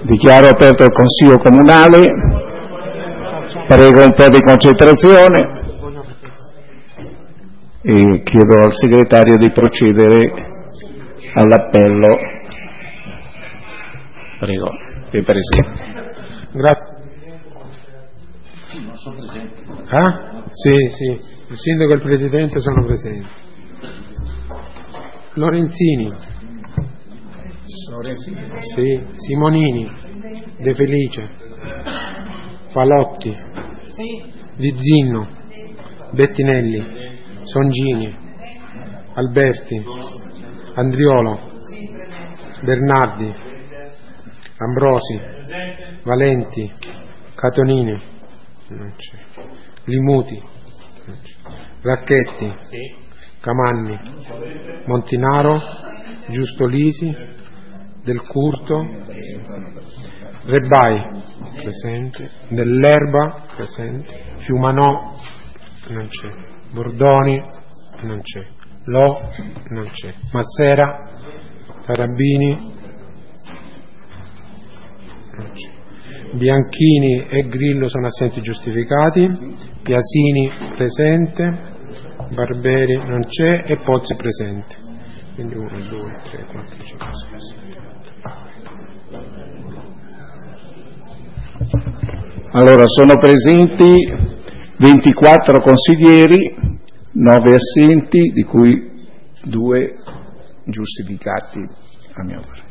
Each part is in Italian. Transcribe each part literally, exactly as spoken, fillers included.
Dichiaro aperto il Consiglio Comunale. Prego un po' di concentrazione e chiedo al segretario di procedere all'appello. Prego, sei presente. Grazie. Ah? Sì, sì, il sindaco e il presidente sono presenti. Lorenzini. Lorenzini. Sì, Simonini, De Felice, Falotti, Di Zinno, Bettinelli, Songini, Alberti, Andriolo, Bernardi, Ambrosi, Valenti, Catonini, non c'è. Limuti, non c'è. Racchetti, Camanni, Montinaro, Giustolisi, Del Curto, Rebbai, presente, Dell'Erba, presente, Fiumanò, non c'è, Bordoni, non c'è, Lo, non c'è, Massera, Tarabini, non c'è. Bianchini e Grillo sono assenti giustificati, Piasini presente, Barberi non c'è e Pozzi presente. Quindi uno, due, tre, quattro, cinque, sei, sette. Allora, sono presenti ventiquattro consiglieri, nove assenti, di cui due giustificati a mio parere.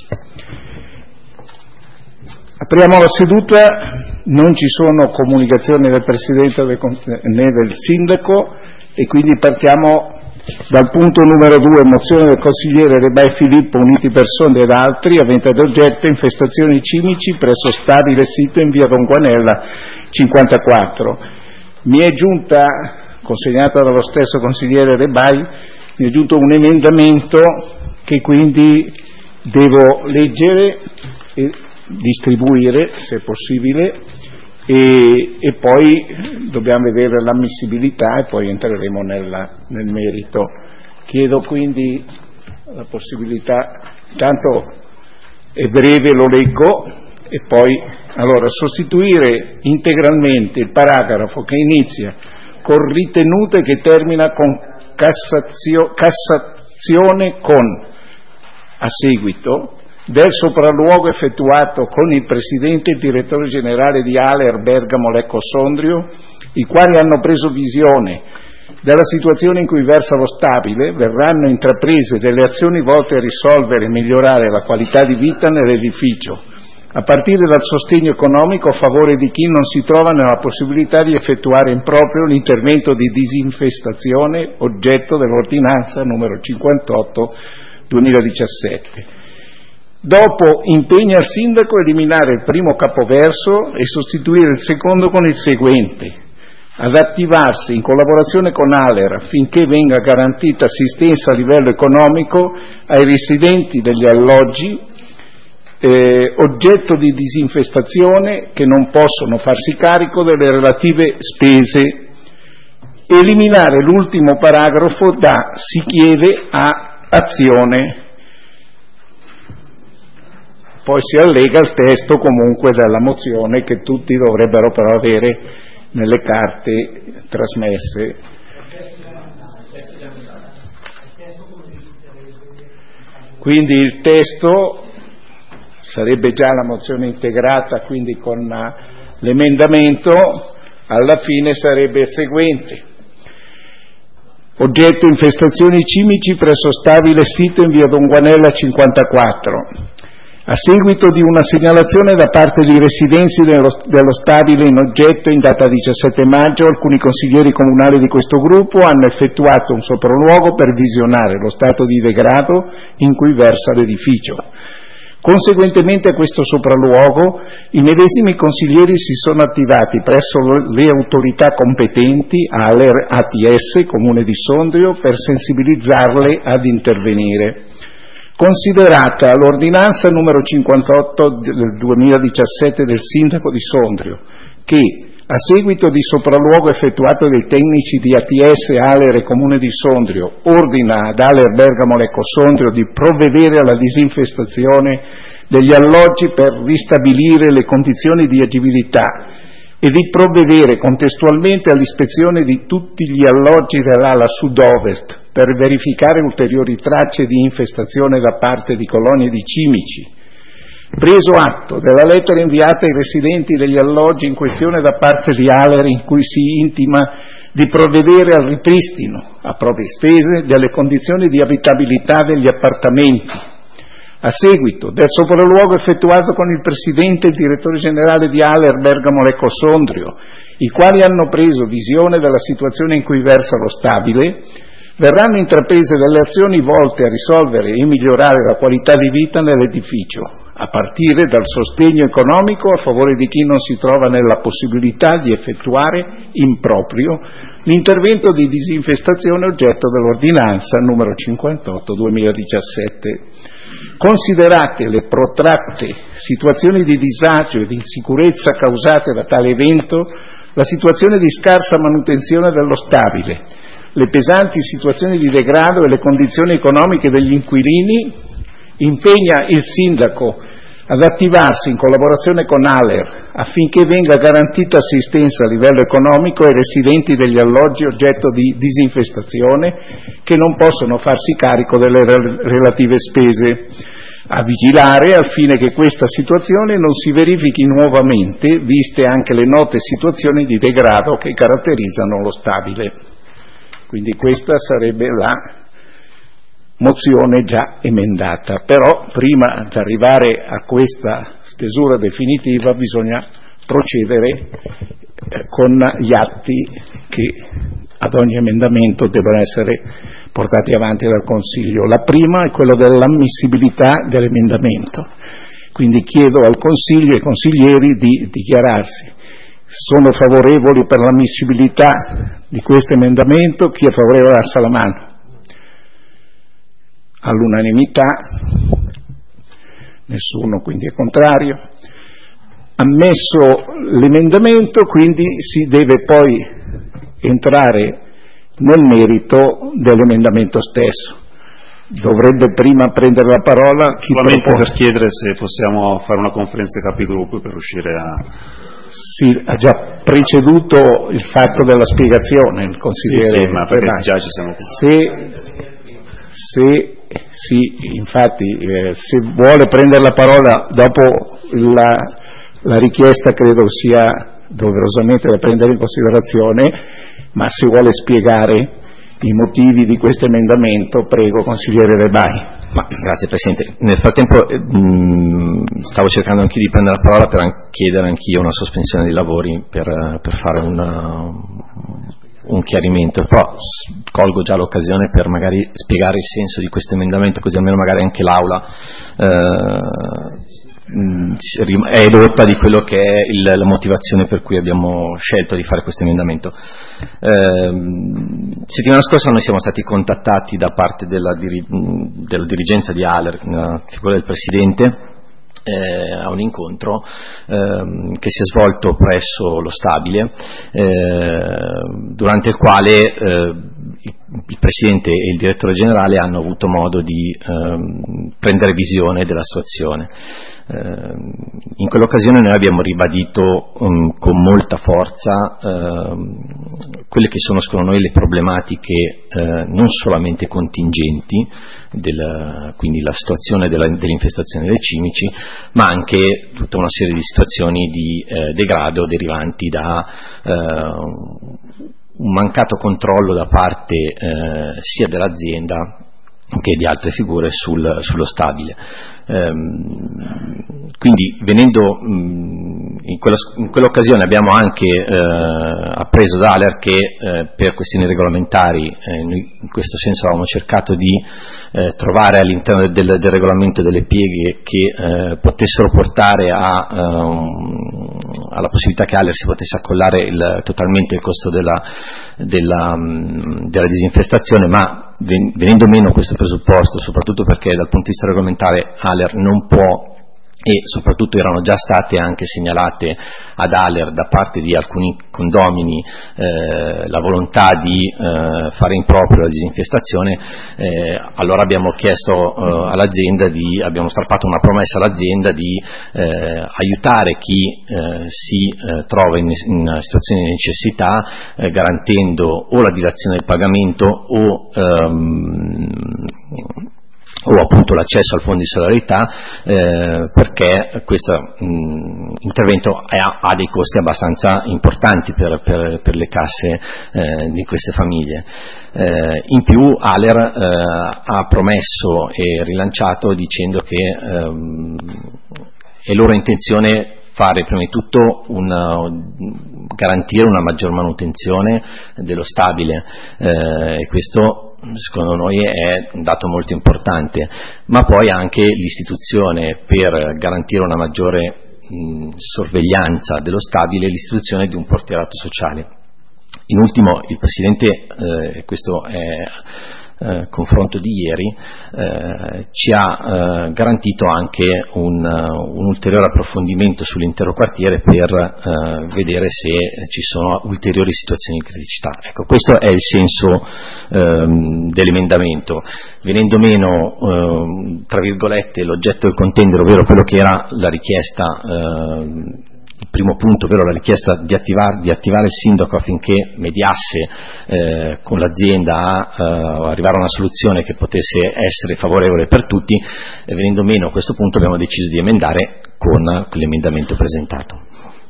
Apriamo la seduta, non ci sono comunicazioni del Presidente né del Sindaco e quindi partiamo dal punto numero due, mozione del consigliere Rebbai Filippo, uniti persone ed altri, avente ad oggetto infestazioni cimici presso stabile sito in via Don Guanella cinquantaquattro. Mi è giunta, consegnata dallo stesso consigliere Rebbai, mi è giunto un emendamento che quindi devo leggere e distribuire se possibile e, e poi dobbiamo vedere l'ammissibilità e poi entreremo nella, nel merito. Chiedo quindi la possibilità, tanto è breve, lo leggo e poi allora sostituire integralmente il paragrafo che inizia con ritenute che termina con cassazio, Cassazione con a seguito del sopralluogo effettuato con il Presidente e il Direttore Generale di Aler Bergamo Lecco Sondrio, i quali hanno preso visione della situazione in cui versa lo stabile, verranno intraprese delle azioni volte a risolvere e migliorare la qualità di vita nell'edificio, a partire dal sostegno economico a favore di chi non si trova nella possibilità di effettuare in proprio l'intervento di disinfestazione oggetto dell'ordinanza numero cinquantotto duemiladiciassette. Dopo impegna il Sindaco a eliminare il primo capoverso e sostituire il secondo con il seguente: ad attivarsi in collaborazione con Aler affinché venga garantita assistenza a livello economico ai residenti degli alloggi eh, oggetto di disinfestazione che non possono farsi carico delle relative spese. Eliminare l'ultimo paragrafo da si chiede a azione. Poi si allega il testo comunque della mozione che tutti dovrebbero però avere nelle carte trasmesse. Quindi il testo sarebbe già la mozione integrata, quindi con l'emendamento alla fine sarebbe il seguente: oggetto infestazioni cimici presso stabile sito in via Don Guanella cinquantaquattro. A seguito di una segnalazione da parte di residenti dello, dello stabile in oggetto in data diciassette maggio, alcuni consiglieri comunali di questo gruppo hanno effettuato un sopralluogo per visionare lo stato di degrado in cui versa l'edificio. Conseguentemente a questo sopralluogo, i medesimi consiglieri si sono attivati presso le autorità competenti, Aler A T S, Comune di Sondrio, per sensibilizzarle ad intervenire. Considerata l'ordinanza numero cinquantotto del duemiladiciassette del Sindaco di Sondrio, che A seguito di sopralluogo effettuato dai tecnici di A T S, ALER e Comune di Sondrio, ordina ad ALER Bergamo Lecco Sondrio di provvedere alla disinfestazione degli alloggi per ristabilire le condizioni di agibilità e di provvedere contestualmente all'ispezione di tutti gli alloggi dell'ala sud-ovest per verificare ulteriori tracce di infestazione da parte di colonie di cimici. Preso atto della lettera inviata ai residenti degli alloggi in questione da parte di ALER, in cui si intima di provvedere al ripristino, a proprie spese, delle condizioni di abitabilità degli appartamenti. A seguito del sopralluogo effettuato con il Presidente e il Direttore Generale di ALER Bergamo Lecco Sondrio, i quali hanno preso visione della situazione in cui versa lo stabile, verranno intraprese delle azioni volte a risolvere e migliorare la qualità di vita nell'edificio, a partire dal sostegno economico a favore di chi non si trova nella possibilità di effettuare in proprio l'intervento di disinfestazione oggetto dell'ordinanza numero cinquantotto duemiladiciassette. Considerate le protratte situazioni di disagio e di insicurezza causate da tale evento, la situazione di scarsa manutenzione dello stabile, le pesanti situazioni di degrado e le condizioni economiche degli inquilini, impegna il Sindaco ad attivarsi in collaborazione con ALER affinché venga garantita assistenza a livello economico ai residenti degli alloggi oggetto di disinfestazione che non possono farsi carico delle relative spese, a vigilare al fine che questa situazione non si verifichi nuovamente, viste anche le note situazioni di degrado che caratterizzano lo stabile. Quindi questa sarebbe la mozione già emendata, però prima di arrivare a questa stesura definitiva bisogna procedere eh, con gli atti che ad ogni emendamento devono essere portati avanti dal Consiglio. La prima è quella dell'ammissibilità dell'emendamento, quindi chiedo al Consiglio e ai consiglieri di dichiararsi. Sono favorevoli per l'ammissibilità di questo emendamento? Chi è favorevole alza la mano. All'unanimità, nessuno quindi è contrario. Ammesso l'emendamento, quindi si deve poi entrare nel merito dell'emendamento stesso. Dovrebbe prima prendere la parola chi solamente propone. Per chiedere se possiamo fare una conferenza dei capigruppo per riuscire a... Sì, ha già preceduto il fatto della spiegazione il consigliere. Sì, sì, ma perché già ci siamo... Se, se sì, infatti, eh, se vuole prendere la parola dopo la, la richiesta credo sia doverosamente da prendere in considerazione, ma se vuole spiegare i motivi di questo emendamento, prego, consigliere De Bai. Ma, grazie Presidente. Nel frattempo eh, mh, stavo cercando anch'io di prendere la parola per an- chiedere anch'io una sospensione dei lavori per, per fare una, un chiarimento, però colgo già l'occasione per magari spiegare il senso di questo emendamento, così almeno magari anche l'Aula eh, è edotta di quello che è il, la motivazione per cui abbiamo scelto di fare questo emendamento. Eh, settimana scorsa noi siamo stati contattati da parte della, diri, della dirigenza di ALER, che è quella del Presidente, Eh, a un incontro eh, che si è svolto presso lo stabile, eh, durante il quale eh, il, il Presidente e il Direttore Generale hanno avuto modo di eh, prendere visione della situazione. Eh, in quell'occasione noi abbiamo ribadito um, con molta forza eh, quelle che sono secondo noi le problematiche eh, non solamente contingenti, del, quindi la situazione della, dell'infestazione dei cimici, ma anche tutta una serie di situazioni di eh, degrado derivanti da eh, un mancato controllo da parte eh, sia dell'azienda che di altre figure sul, sullo stabile. Ehm, quindi venendo mh, in, quella, in quell'occasione abbiamo anche eh, appreso da ALER che eh, per questioni regolamentari eh, noi in questo senso avevamo cercato di eh, trovare all'interno del, del regolamento delle pieghe che eh, potessero portare a, um, alla possibilità che ALER si potesse accollare il, totalmente il costo della, della, um, della disinfestazione, ma venendo meno questo presupposto, soprattutto perché dal punto di vista regolamentare ALER non può e soprattutto erano già state anche segnalate ad ALER da parte di alcuni condomini eh, la volontà di eh, fare in proprio la disinfestazione, eh, allora abbiamo chiesto eh, all'azienda di, abbiamo strappato una promessa all'azienda di eh, aiutare chi eh, si eh, trova in, in situazione di necessità, eh, garantendo o la dilazione del pagamento o ehm, o appunto l'accesso al fondo di solidarietà, eh, perché questo mh, intervento ha, ha dei costi abbastanza importanti per, per, per le casse eh, di queste famiglie. Eh, in più ALER eh, ha promesso e rilanciato dicendo che ehm, è loro intenzione fare prima di tutto una, garantire una maggior manutenzione dello stabile, eh, e questo secondo noi è un dato molto importante, ma poi anche l'istituzione, per garantire una maggiore mh, sorveglianza dello stabile, l'istituzione di un portierato sociale. In ultimo il Presidente, eh, questo è Eh, confronto di ieri, eh, ci ha eh, garantito anche un, uh, un ulteriore approfondimento sull'intero quartiere per eh, vedere se ci sono ulteriori situazioni di criticità. Ecco, questo è il senso ehm, dell'emendamento, venendo meno ehm, tra virgolette l'oggetto del contendere, ovvero quello che era la richiesta, ehm, il primo punto, ovvero la richiesta di attivare, di attivare il sindaco affinché mediasse eh, con l'azienda a eh, arrivare a una soluzione che potesse essere favorevole per tutti, e venendo meno a questo punto abbiamo deciso di emendare con l'emendamento presentato.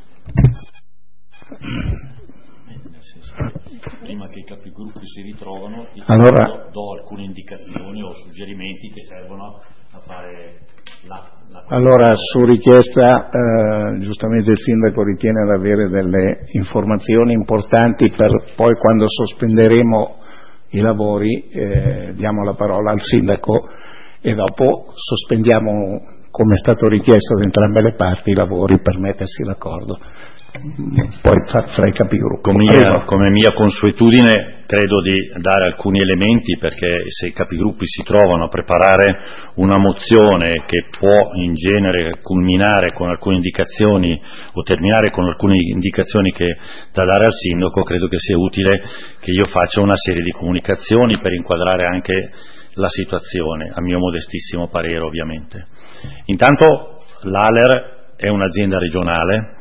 Prima che i capigruppi si ritrovano, ti allora, do, do alcune indicazioni o suggerimenti che servono a fare la, la... Allora, su richiesta, eh, giustamente il sindaco ritiene di avere delle informazioni importanti per poi, quando sospenderemo i lavori, eh, diamo la parola al sindaco e dopo sospendiamo, come è stato richiesto da entrambe le parti, i lavori per mettersi d'accordo. Poi fra i capigruppi. Come mia, come mia consuetudine credo di dare alcuni elementi, perché se i capigruppi si trovano a preparare una mozione che può in genere culminare con alcune indicazioni o terminare con alcune indicazioni che da dare al sindaco, credo che sia utile che io faccia una serie di comunicazioni per inquadrare anche la situazione, a mio modestissimo parere ovviamente. Intanto l'ALER è un'azienda regionale.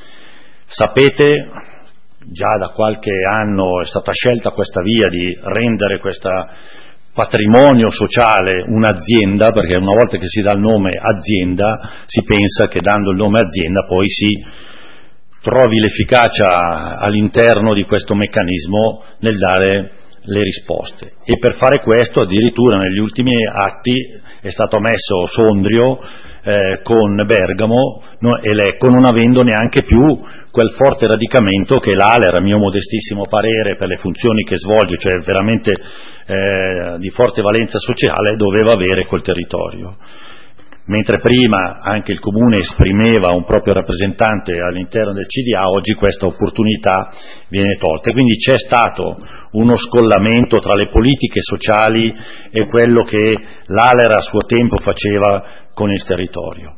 Sapete, già da qualche anno è stata scelta questa via di rendere questo patrimonio sociale un'azienda, perché una volta che si dà il nome azienda si pensa che dando il nome azienda poi si trovi l'efficacia all'interno di questo meccanismo nel dare le risposte, e per fare questo addirittura negli ultimi atti è stato messo Sondrio eh, con Bergamo no, e Lecco, non avendo neanche più quel forte radicamento che l'ALER, a mio modestissimo parere, per le funzioni che svolge, cioè veramente eh, di forte valenza sociale, doveva avere col territorio. Mentre prima anche il Comune esprimeva un proprio rappresentante all'interno del C D A, oggi questa opportunità viene tolta. E quindi c'è stato uno scollamento tra le politiche sociali e quello che l'ALER a suo tempo faceva con il territorio.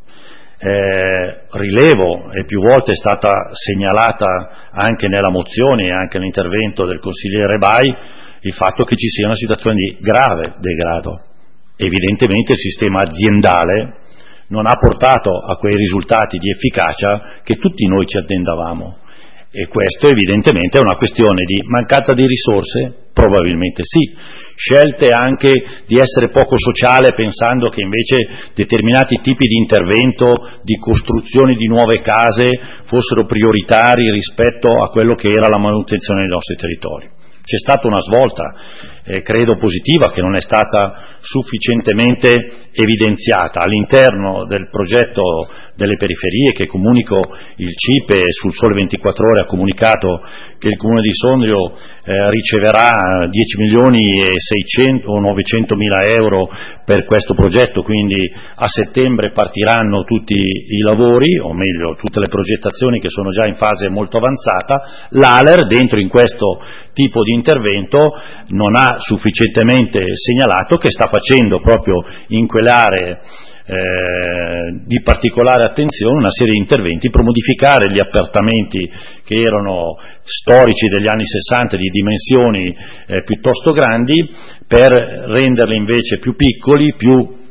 Eh, rilevo, e più volte è stata segnalata anche nella mozione e anche nell'intervento del consigliere Bai, il fatto che ci sia una situazione di grave degrado. Evidentemente il sistema aziendale non ha portato a quei risultati di efficacia che tutti noi ci attendavamo, e questo evidentemente è una questione di mancanza di risorse, probabilmente sì, scelte anche di essere poco sociale, pensando che invece determinati tipi di intervento, di costruzione di nuove case, fossero prioritari rispetto a quello che era la manutenzione dei nostri territori. C'è stata una svolta, eh, credo positiva, che non è stata sufficientemente evidenziata all'interno del progetto delle periferie, che comunico il C I P E sul Sole ventiquattro Ore ha comunicato che il Comune di Sondrio eh, riceverà dieci milioni e seicento o novecentomila euro per questo progetto, quindi a settembre partiranno tutti i lavori, o meglio tutte le progettazioni che sono già in fase molto avanzata. L'ALER dentro in questo tipo di intervento non ha sufficientemente segnalato che sta facendo proprio in quelle aree eh, di particolare attenzione una serie di interventi per modificare gli appartamenti che erano storici degli anni sessanta di dimensioni eh, piuttosto grandi, per renderli invece più piccoli, più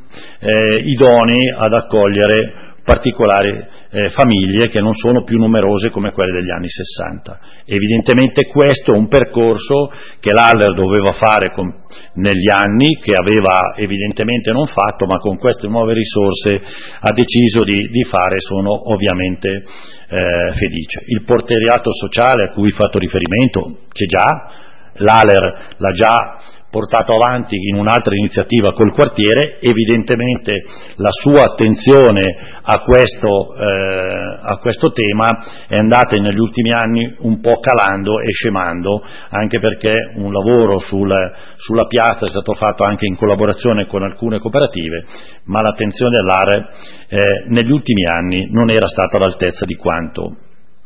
eh, idonei ad accogliere particolari eh, famiglie che non sono più numerose come quelle degli anni sessanta. Evidentemente questo è un percorso che l'Aller doveva fare con, negli anni, che aveva evidentemente non fatto, ma con queste nuove risorse ha deciso di, di fare. Sono ovviamente eh, felice. Il porteriato sociale a cui ho fatto riferimento c'è già, l'Aller l'ha già portato avanti in un'altra iniziativa col quartiere. Evidentemente la sua attenzione a questo, eh, a questo tema è andata negli ultimi anni un po' calando e scemando, anche perché un lavoro sul, sulla piazza è stato fatto anche in collaborazione con alcune cooperative, ma l'attenzione dell'Aller eh, negli ultimi anni non era stata all'altezza di quanto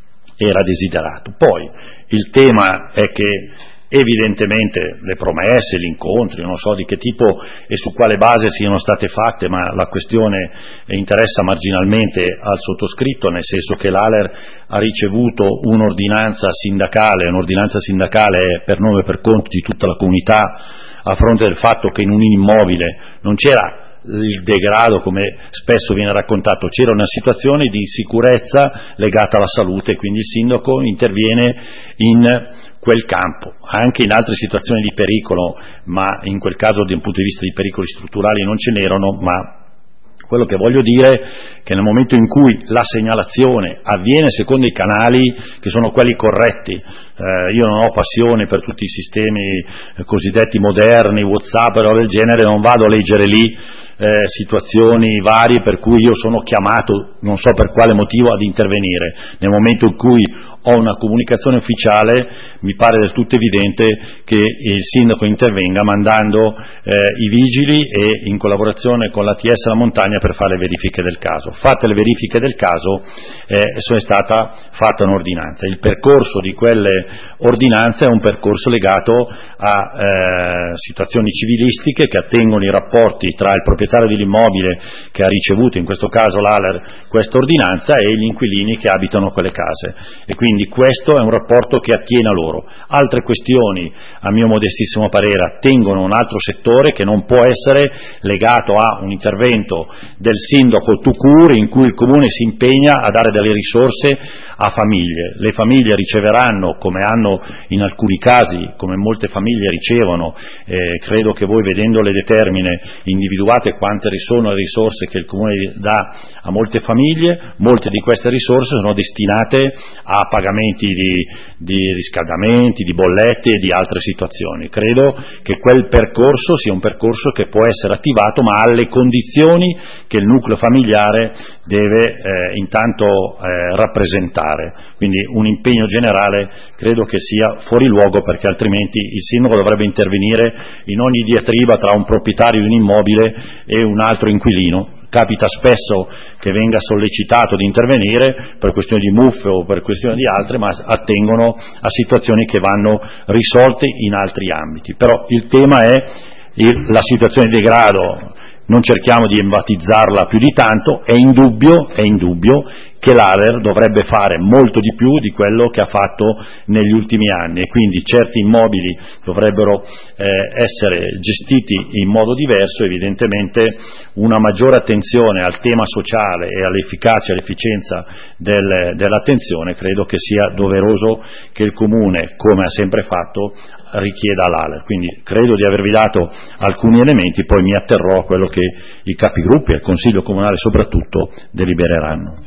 era desiderato. Poi il tema è che evidentemente le promesse, gli incontri, non so di che tipo e su quale base siano state fatte, ma la questione interessa marginalmente al sottoscritto, nel senso che l'Aller ha ricevuto un'ordinanza sindacale, un'ordinanza sindacale per nome e per conto di tutta la comunità, a fronte del fatto che in un immobile non c'era il degrado come spesso viene raccontato, c'era una situazione di sicurezza legata alla salute, quindi il sindaco interviene in quel campo, anche in altre situazioni di pericolo, ma in quel caso da un punto di vista di pericoli strutturali non ce n'erano, ma quello che voglio dire è che nel momento in cui la segnalazione avviene secondo i canali che sono quelli corretti, eh, io non ho passione per tutti i sistemi eh, cosiddetti moderni, WhatsApp o del genere, non vado a leggere lì eh, situazioni varie per cui io sono chiamato, non so per quale motivo, ad intervenire. Nel momento in cui ho una comunicazione ufficiale mi pare del tutto evidente che il sindaco intervenga mandando eh, i vigili e in collaborazione con l'A T S La Montagna per fare le verifiche del caso. Fatte le verifiche del caso eh, è stata fatta un'ordinanza. Il percorso di quelle ordinanze è un percorso legato a eh, situazioni civilistiche che attengono i rapporti tra il proprietario dell'immobile che ha ricevuto, in questo caso l'Aller, questa ordinanza, e gli inquilini che abitano quelle case, e quindi questo è un rapporto che attiene a loro. Altre questioni, a mio modestissimo parere, attengono a un altro settore che non può essere legato a un intervento del sindaco tout court in cui il comune si impegna a dare delle risorse a famiglie. Le famiglie riceveranno, come hanno in alcuni casi, come molte famiglie ricevono, eh, credo che voi vedendo le determine individuate quante sono le risorse che il comune dà a molte famiglie. Molte di queste risorse sono destinate a pagamenti di, di riscaldamenti, di bollette e di altre situazioni. Credo che quel percorso sia un percorso che può essere attivato, ma alle condizioni che il nucleo familiare deve eh, intanto eh, rappresentare. Quindi un impegno generale credo che sia fuori luogo, perché altrimenti il sindaco dovrebbe intervenire in ogni diatriba tra un proprietario di un immobile e un altro inquilino. Capita spesso che venga sollecitato di intervenire per questioni di muffe o per questioni di altre, ma attengono a situazioni che vanno risolte in altri ambiti. Però il tema è il, la situazione di degrado. Non cerchiamo di enfatizzarla più di tanto, è indubbio, è indubbio che l'Aller dovrebbe fare molto di più di quello che ha fatto negli ultimi anni, e quindi certi immobili dovrebbero eh, essere gestiti in modo diverso. Evidentemente una maggiore attenzione al tema sociale e all'efficacia e all'efficienza del, dell'attenzione credo che sia doveroso che il Comune, come ha sempre fatto, richieda all'Aller. Quindi credo di avervi dato alcuni elementi, poi mi atterrò a quello che i capigruppi e il Consiglio Comunale soprattutto delibereranno.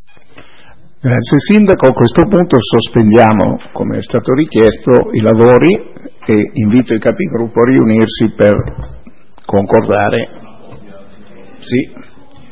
Grazie Sindaco, a questo punto sospendiamo, come è stato richiesto, i lavori e invito i capigruppo a riunirsi per concordare. Sì.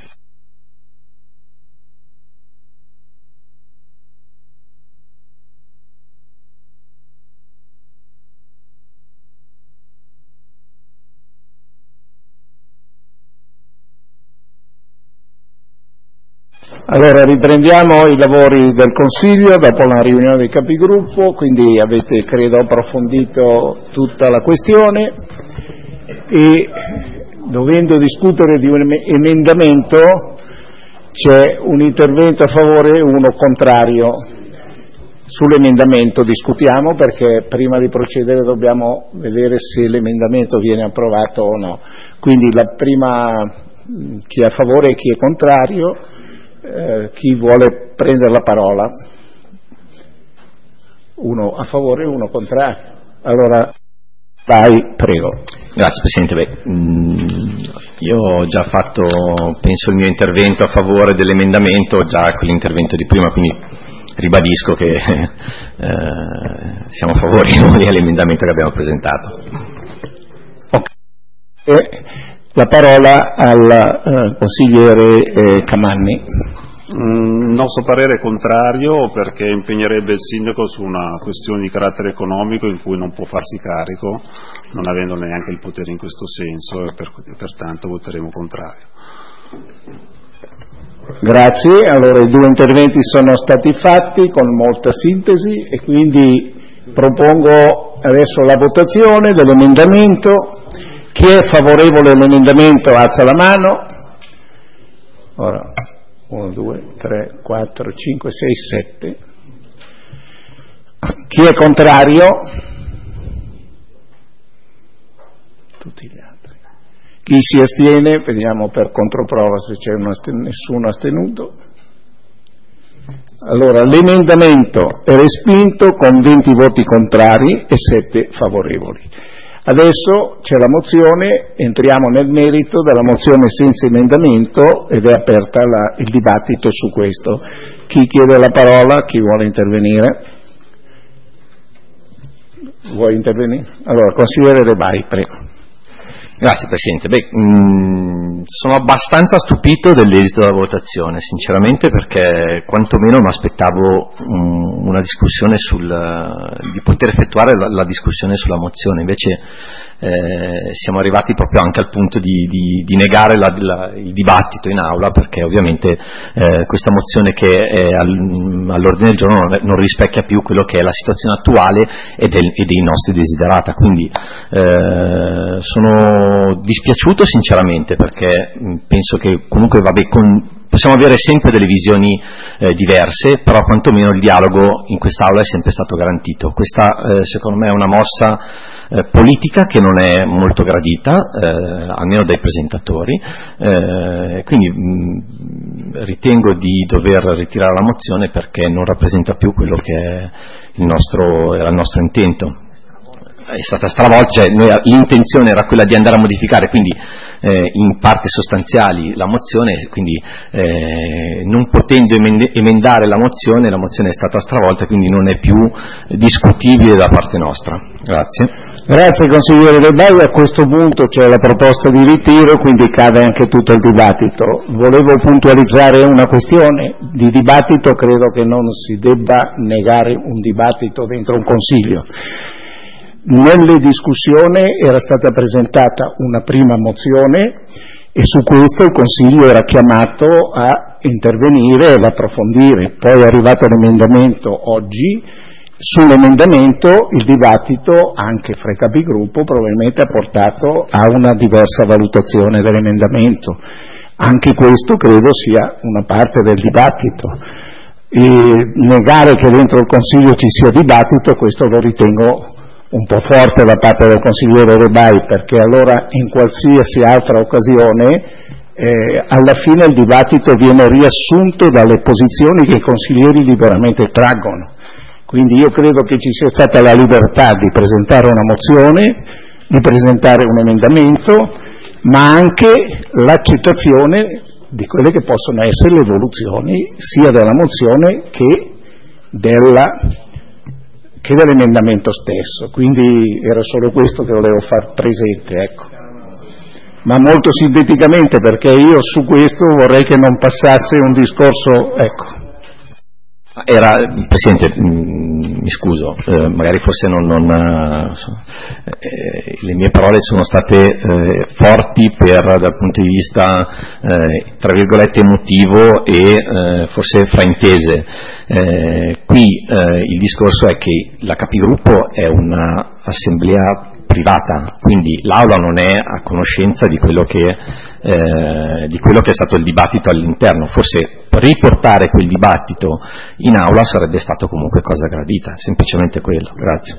Allora riprendiamo i lavori del Consiglio dopo la riunione dei capigruppo, quindi avete credo approfondito tutta la questione e dovendo discutere di un emendamento c'è un intervento a favore e uno contrario. Sull'emendamento discutiamo perché prima di procedere dobbiamo vedere se l'emendamento viene approvato o no. Quindi la prima, chi è a favore e chi è contrario, eh, chi vuole prendere la parola. Uno a favore e uno contrario. Allora, vai, prego. Grazie Presidente. Beh, mh, io ho già fatto, penso, il mio intervento a favore dell'emendamento già con l'intervento di prima, quindi ribadisco che eh, siamo favorevoli all'emendamento che abbiamo presentato. Okay. La parola al eh, consigliere eh, Camanni. Il nostro parere è contrario perché impegnerebbe il sindaco su una questione di carattere economico in cui non può farsi carico, non avendo neanche il potere in questo senso, e per, pertanto voteremo contrario. Grazie, allora i due interventi sono stati fatti con molta sintesi e quindi propongo adesso la votazione dell'emendamento. Chi è favorevole all'emendamento alza la mano. Ora, uno, due, tre, quattro, cinque, sei, sette. Chi è contrario? Tutti gli altri. Chi si astiene? Vediamo per controprova se c'è un asten- nessuno astenuto. Allora, l'emendamento è respinto con venti voti contrari e sette favorevoli. Adesso c'è la mozione, entriamo nel merito della mozione senza emendamento ed è aperta la, il dibattito su questo. Chi chiede la parola? Chi vuole intervenire? Vuoi intervenire? Allora, consigliere Rebai, prego. Grazie Presidente. Beh, mh, sono abbastanza stupito dell'esito della votazione, sinceramente, perché quantomeno mi aspettavo um, una discussione sul, di poter effettuare la, la discussione sulla mozione, invece eh, siamo arrivati proprio anche al punto di, di, di negare la, la, il dibattito in aula, perché ovviamente eh, questa mozione che è al, all'ordine del giorno non, non rispecchia più quello che è la situazione attuale e, del, e dei nostri desiderata, quindi eh, sono dispiaciuto sinceramente perché penso che comunque vabbè, con, possiamo avere sempre delle visioni eh, diverse, però quantomeno il dialogo in quest'Aula è sempre stato garantito. Questa eh, secondo me è una mossa eh, politica che non è molto gradita, eh, almeno dai presentatori, eh, quindi mh, ritengo di dover ritirare la mozione perché non rappresenta più quello che è il nostro, era il nostro intento. È stata stravolta, cioè noi, l'intenzione era quella di andare a modificare quindi eh, in parti sostanziali la mozione, quindi eh, non potendo emend- emendare la mozione, la mozione è stata stravolta, quindi non è più discutibile da parte nostra. Grazie. Grazie consigliere Del Valle, a questo punto c'è la proposta di ritiro, quindi cade anche tutto il dibattito. Volevo puntualizzare una questione di dibattito, credo che non si debba negare un dibattito dentro un consiglio. Nelle discussioni era stata presentata una prima mozione e su questo il Consiglio era chiamato a intervenire e ad approfondire. Poi è arrivato l'emendamento oggi, sull'emendamento il dibattito anche fra i capigruppo probabilmente ha portato a una diversa valutazione dell'emendamento. Anche questo credo sia una parte del dibattito. E negare che dentro il Consiglio ci sia dibattito, questo lo ritengo un po' forte da parte del consigliere Rebai, perché allora in qualsiasi altra occasione eh, alla fine il dibattito viene riassunto dalle posizioni che i consiglieri liberamente traggono. Quindi io credo che ci sia stata la libertà di presentare una mozione, di presentare un emendamento, ma anche l'accettazione di quelle che possono essere le evoluzioni sia della mozione che della che dell'emendamento stesso, quindi era solo questo che volevo far presente, ecco. Ma molto sinteticamente, perché io su questo vorrei che non passasse un discorso, ecco. Era, Presidente, mi scuso, eh, magari forse non, non eh, le mie parole sono state eh, forti per, dal punto di vista eh, tra virgolette emotivo e eh, forse fraintese. Eh, qui eh, il discorso è che la capigruppo è un'assemblea privata, quindi l'Aula non è a conoscenza di quello che, eh, di quello che è stato il dibattito all'interno. Forse riportare quel dibattito in Aula sarebbe stato comunque cosa gradita, semplicemente quello. Grazie.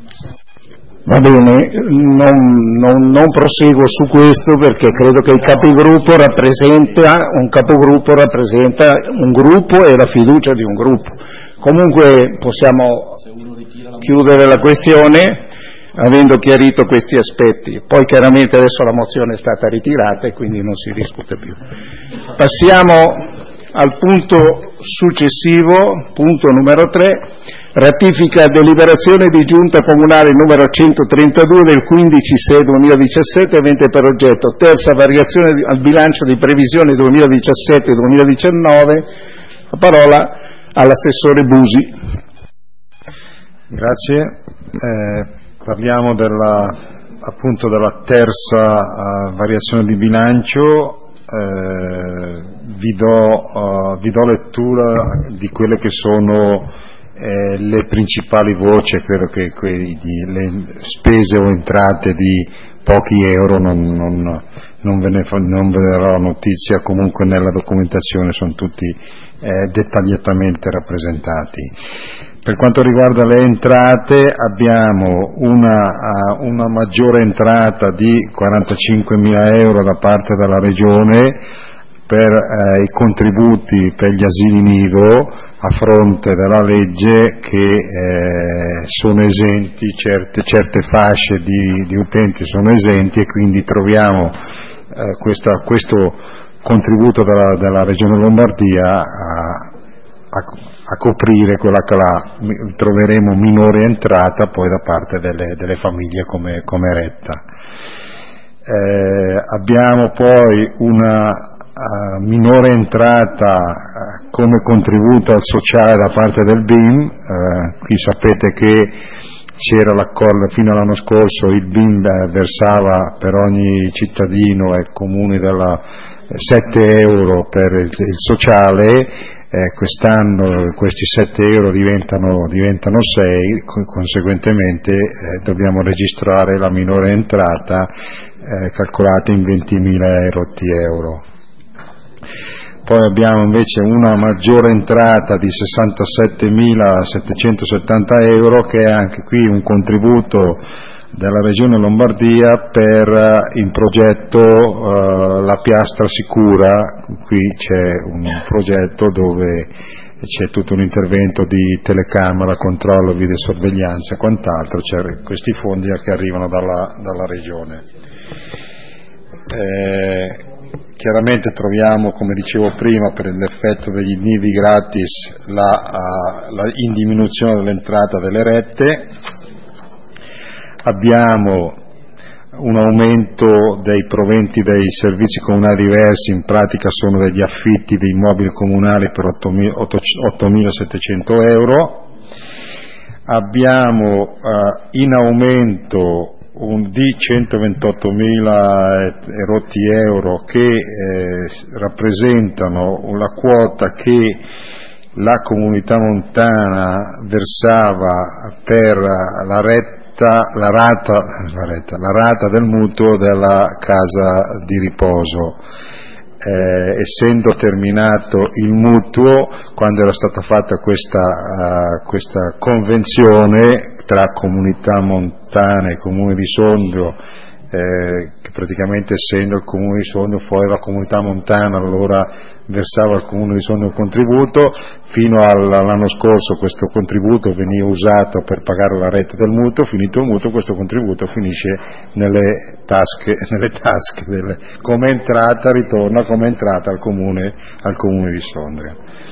Va bene, non, non, non proseguo su questo perché credo che il capigruppo rappresenta, un capogruppo rappresenta un gruppo e la fiducia di un gruppo. Comunque possiamo chiudere la questione avendo chiarito questi aspetti. Poi chiaramente adesso la mozione è stata ritirata e quindi non si discute più. Passiamo al punto successivo, punto numero tre, ratifica deliberazione di giunta comunale numero centotrentadue del quindici sei duemiladiciassette avente per oggetto terza variazione al bilancio di previsione duemiladiciassette duemiladiciannove. La parola all'assessore Busi. Grazie. Eh, Parliamo della, appunto della terza uh, variazione di bilancio, eh, vi, do, uh, vi do lettura di quelle che sono eh, le principali voci, credo che quelli di, le spese o entrate di pochi euro non, non, non, ve, ne fa, non ve ne darò notizia, comunque nella documentazione sono tutti eh, dettagliatamente rappresentati. Per quanto riguarda le entrate abbiamo una, una maggiore entrata di quarantacinquemila euro da parte della Regione per eh, i contributi per gli asili nido a fronte della legge che eh, sono esenti, certe, certe fasce di, di utenti sono esenti e quindi troviamo eh, questa, questo contributo della, della Regione Lombardia a, a a coprire quella che la troveremo minore entrata poi da parte delle, delle famiglie come, come retta. Eh, abbiamo poi una uh, minore entrata uh, come contributo al sociale da parte del B I M, uh, qui sapete che c'era l'accordo fino all'anno scorso, il B I M versava per ogni cittadino e comune della sette euro per il, il sociale. Eh, quest'anno questi sette euro diventano, diventano sei, conseguentemente eh, dobbiamo registrare la minore entrata eh, calcolata in ventimila euro. Poi abbiamo invece una maggiore entrata di sessantasettemilasettecentosettanta euro che è anche qui un contributo della Regione Lombardia per uh, il progetto uh, La Piastra Sicura. Qui c'è un progetto dove c'è tutto un intervento di telecamera, controllo, videosorveglianza e quant'altro, c'è questi fondi che arrivano dalla, dalla Regione. Eh, chiaramente troviamo, come dicevo prima, per l'effetto degli nidi gratis la, uh, la in diminuzione dell'entrata delle rette. Abbiamo un aumento dei proventi dei servizi comunali diversi, in pratica sono degli affitti di immobili comunali per ottomilasettecento euro. Abbiamo eh, in aumento un di centoventottomila rotti euro che eh, rappresentano la quota che la comunità montana versava per la retta La rata, la, rata, la rata del mutuo della casa di riposo. Eh, essendo terminato il mutuo, quando era stata fatta questa, uh, questa convenzione tra comunità montane e comune di Sondrio, eh, che praticamente essendo il comune di Sondrio fuori la comunità montana, allora versava al comune di Sondrio un contributo, fino all'anno scorso questo contributo veniva usato per pagare la retta del mutuo, finito il mutuo questo contributo finisce nelle tasche, nelle tasche delle, come entrata, ritorna come entrata al comune, al comune di Sondrio.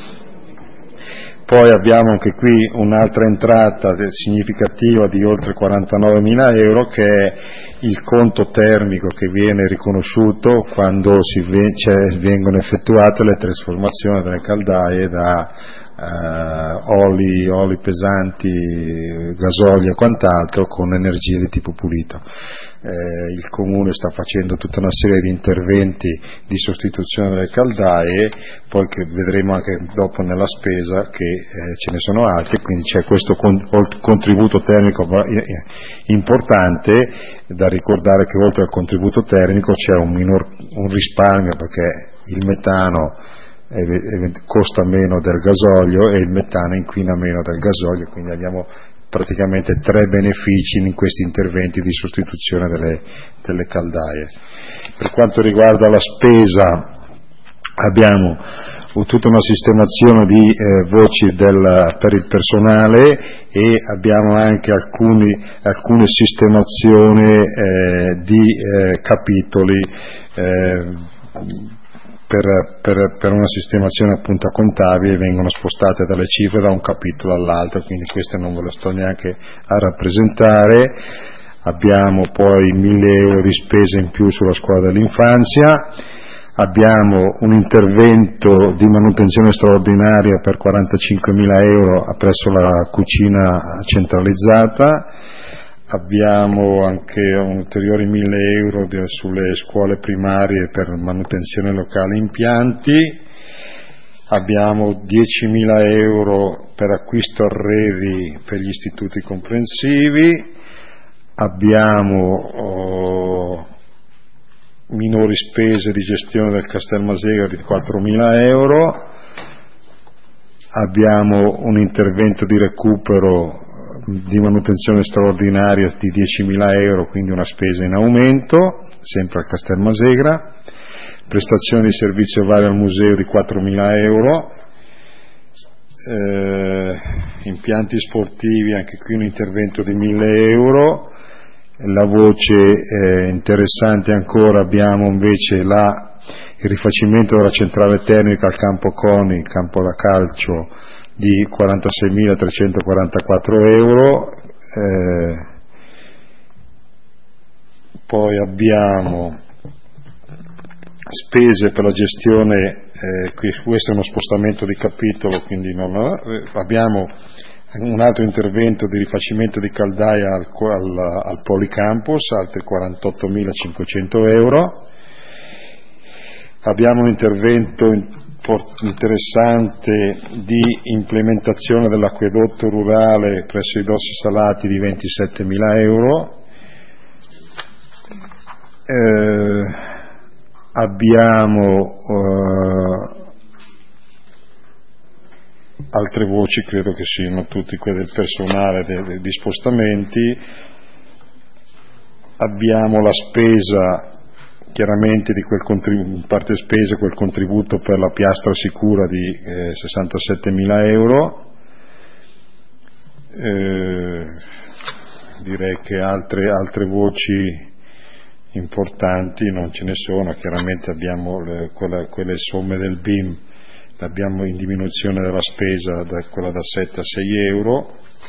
Poi abbiamo anche qui un'altra entrata significativa di oltre quarantanovemila euro che è il conto termico che viene riconosciuto quando si ve- cioè, vengono effettuate le trasformazioni delle caldaie da uh, oli, oli pesanti, gasolio e quant'altro con energie di tipo pulito. Eh, il Comune sta facendo tutta una serie di interventi di sostituzione delle caldaie, poi che vedremo anche dopo nella spesa che eh, ce ne sono altri, quindi c'è questo con, contributo termico importante. Da ricordare che oltre al contributo termico c'è un minor un risparmio, perché il metano costa meno del gasolio e il metano inquina meno del gasolio, quindi abbiamo praticamente tre benefici in questi interventi di sostituzione delle, delle caldaie. Per quanto riguarda la spesa, abbiamo tutta una sistemazione di eh, voci del, per il personale, e abbiamo anche alcuni, alcune sistemazioni eh, di eh, capitoli eh, Per, per, per una sistemazione appunto contabile, vengono spostate dalle cifre da un capitolo all'altro, quindi queste non ve le sto neanche a rappresentare. Abbiamo poi mille euro di spese in più sulla scuola dell'infanzia, abbiamo un intervento di manutenzione straordinaria per quarantacinquemila euro presso la cucina centralizzata. Abbiamo anche ulteriori mille euro sulle scuole primarie per manutenzione locale impianti, abbiamo diecimila euro per acquisto arredi per gli istituti comprensivi, abbiamo oh, minori spese di gestione del Castelmasega di quattromila euro, abbiamo un intervento di recupero di manutenzione straordinaria di diecimila euro, quindi una spesa in aumento, sempre al Castelmasegra, prestazioni di servizio vario al museo di quattromila euro, eh, impianti sportivi, anche qui un intervento di mille euro. La voce eh, interessante ancora abbiamo invece la, il rifacimento della centrale termica al campo CONI, campo da calcio, di quarantaseimilatrecentoquarantaquattro euro. Eh, poi abbiamo spese per la gestione, eh, qui, questo è uno spostamento di capitolo, quindi non, eh, abbiamo un altro intervento di rifacimento di caldaia al, al, al Policampus, altri quarantottomilacinquecento euro. Abbiamo un intervento interessante di implementazione dell'acquedotto rurale presso i Dossi Salati di ventisettemila euro. Eh, abbiamo eh, altre voci, credo che siano tutte quelle del personale, de, de, di spostamenti. Abbiamo la spesa chiaramente di quel contributo, parte spese, quel contributo per la piastra sicura di eh, sessantasettemila euro. Eh, direi che altre, altre voci importanti non ce ne sono. Chiaramente abbiamo le, quella, quelle somme del B I M, abbiamo in diminuzione della spesa, da quella da sette a sei euro.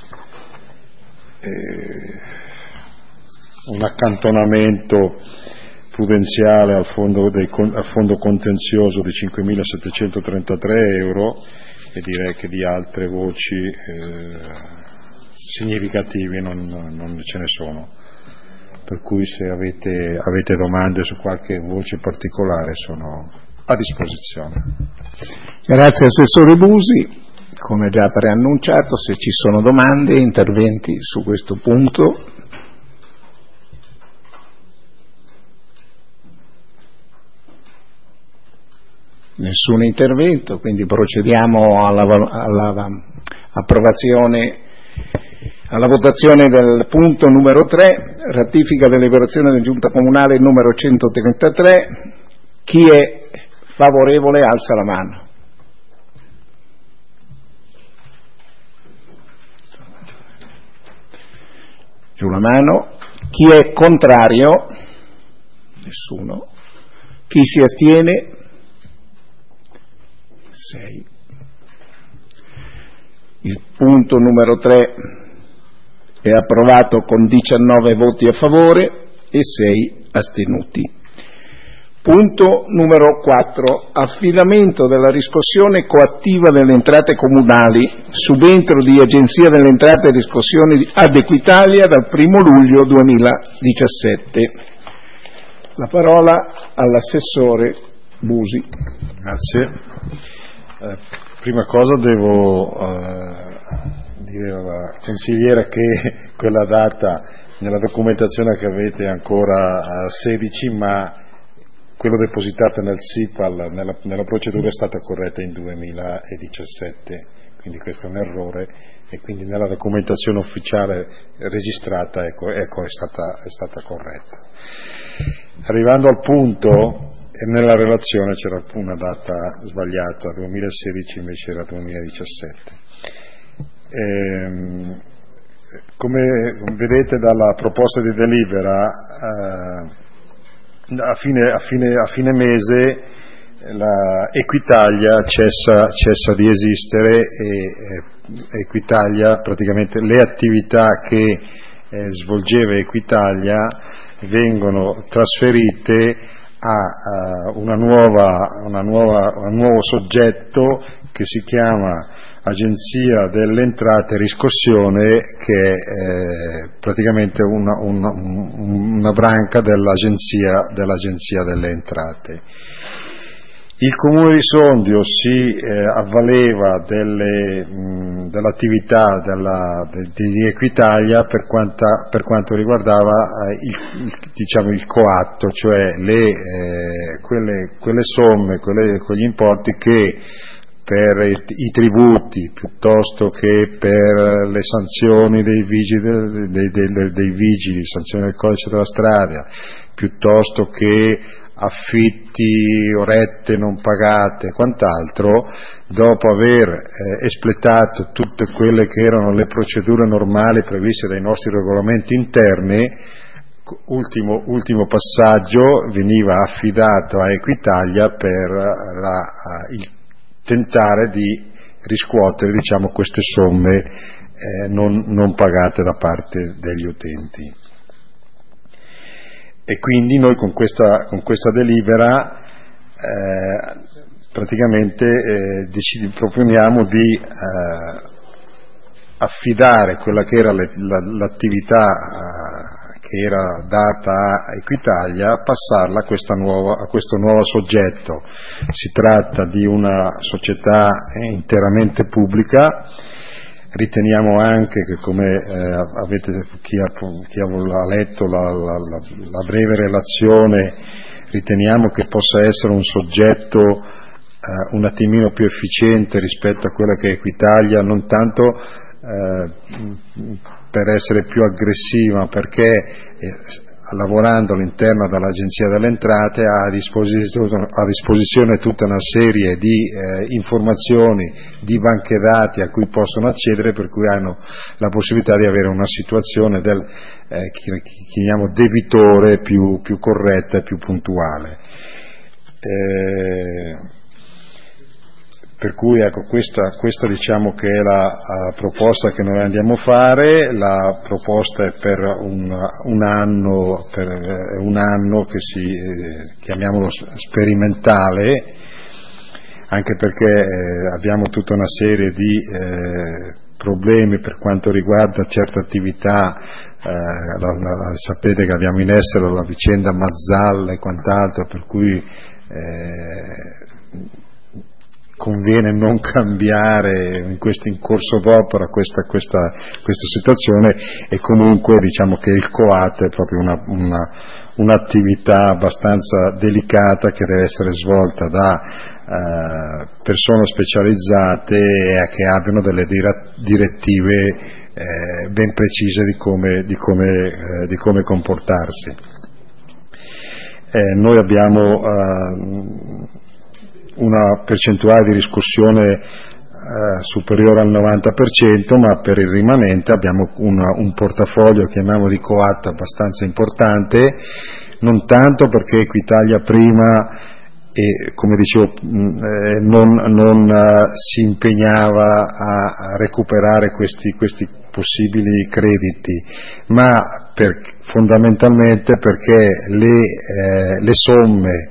Eh, un accantonamento prudenziale al fondo, dei, al fondo contenzioso di cinquemilasettecentotrentatré euro, e direi che di altre voci eh, significative non, non ce ne sono, per cui se avete, avete domande su qualche voce particolare sono a disposizione. Grazie Assessore Busi, come già preannunciato, se ci sono domande e interventi su questo punto. Nessun intervento, quindi procediamo alla, alla approvazione, alla votazione del punto numero tre, ratifica delle deliberazione della Giunta Comunale numero centotrentatré. Chi è favorevole alza la mano. Giù la mano. Chi è contrario? Nessuno. Chi si astiene? sei. Il punto numero tre è approvato con diciannove voti a favore e sei astenuti. Punto numero quattro. Affidamento della riscossione coattiva delle entrate comunali, subentro di Agenzia delle Entrate e Riscossioni ad Equitalia dal primo luglio duemiladiciassette. La parola all'assessore Busi. Grazie. Eh, prima cosa devo eh, dire alla consigliera che quella data nella documentazione che avete è ancora a sedici, ma quello depositato nel S I P A L, nella, nella procedura, è stata corretta in duemiladiciassette, quindi questo è un errore, e quindi nella documentazione ufficiale registrata ecco, ecco, è, stata, è stata corretta. Arrivando al punto, nella relazione c'era una data sbagliata, duemilasedici invece era duemiladiciassette. Ehm, come vedete dalla proposta di delibera, eh, A fine, a, fine, a fine mese la Equitalia cessa, cessa di esistere e eh, Equitalia, praticamente le attività che eh, svolgeva Equitalia vengono trasferite a, a una nuova, una nuova, un nuovo soggetto che si chiama Agenzia delle Entrate e Riscossione, che è eh, praticamente una, una, una branca dell'agenzia, dell'Agenzia delle Entrate. Il Comune di Sondrio si eh, avvaleva delle, mh, dell'attività della, de, di Equitalia per, quanta, per quanto riguardava eh, il, il, diciamo, il coatto, cioè le, eh, quelle, quelle somme, quelle, quegli importi che per i tributi piuttosto che per le sanzioni dei vigili, dei, dei, dei vigili, sanzioni del codice della strada, piuttosto che affitti o rette non pagate e quant'altro, dopo aver eh, espletato tutte quelle che erano le procedure normali previste dai nostri regolamenti interni, ultimo, ultimo passaggio, veniva affidato a Equitalia per la, il tentare di riscuotere, diciamo, queste somme eh, non, non pagate da parte degli utenti. E quindi noi con questa, con questa delibera eh, praticamente eh, decidi, proponiamo di eh, affidare quella che era le, la, l'attività eh, che era data a Equitalia, passarla a, questa nuova, a questo nuovo soggetto. Si tratta di una società interamente pubblica. Riteniamo anche che, come eh, avete, chi ha, chi ha letto la, la, la, la breve relazione, riteniamo che possa essere un soggetto eh, un attimino più efficiente rispetto a quella che è Equitalia, non tanto eh, per essere più aggressiva, perché eh, lavorando all'interno dell'Agenzia delle Entrate ha a disposizione, a disposizione tutta una serie di eh, informazioni, di banche dati a cui possono accedere, per cui hanno la possibilità di avere una situazione del eh, chiamiamo debitore più, più corretta e più puntuale. Eh, Per cui ecco, questa, questa diciamo che è la, la proposta che noi andiamo a fare. La proposta è per un, un anno, per eh, un anno che si eh, chiamiamolo sperimentale, anche perché eh, abbiamo tutta una serie di eh, problemi per quanto riguarda certe attività. Eh, la, la, sapete che abbiamo in essere la vicenda Mazzalla e quant'altro, per cui eh, conviene non cambiare in, questo, in corso d'opera questa, questa, questa situazione, e comunque diciamo che il coat è proprio una, una, un'attività abbastanza delicata che deve essere svolta da eh, persone specializzate e che abbiano delle direttive eh, ben precise di come, di come, eh, di come comportarsi. Eh, noi abbiamo eh, una percentuale di riscossione eh, superiore al novanta per cento, ma per il rimanente abbiamo una, un portafoglio, chiamiamo di coat, abbastanza importante, non tanto perché Equitalia prima, e come dicevo, eh, non, non eh, si impegnava a, a recuperare questi, questi possibili crediti, ma per, fondamentalmente perché le, eh, le somme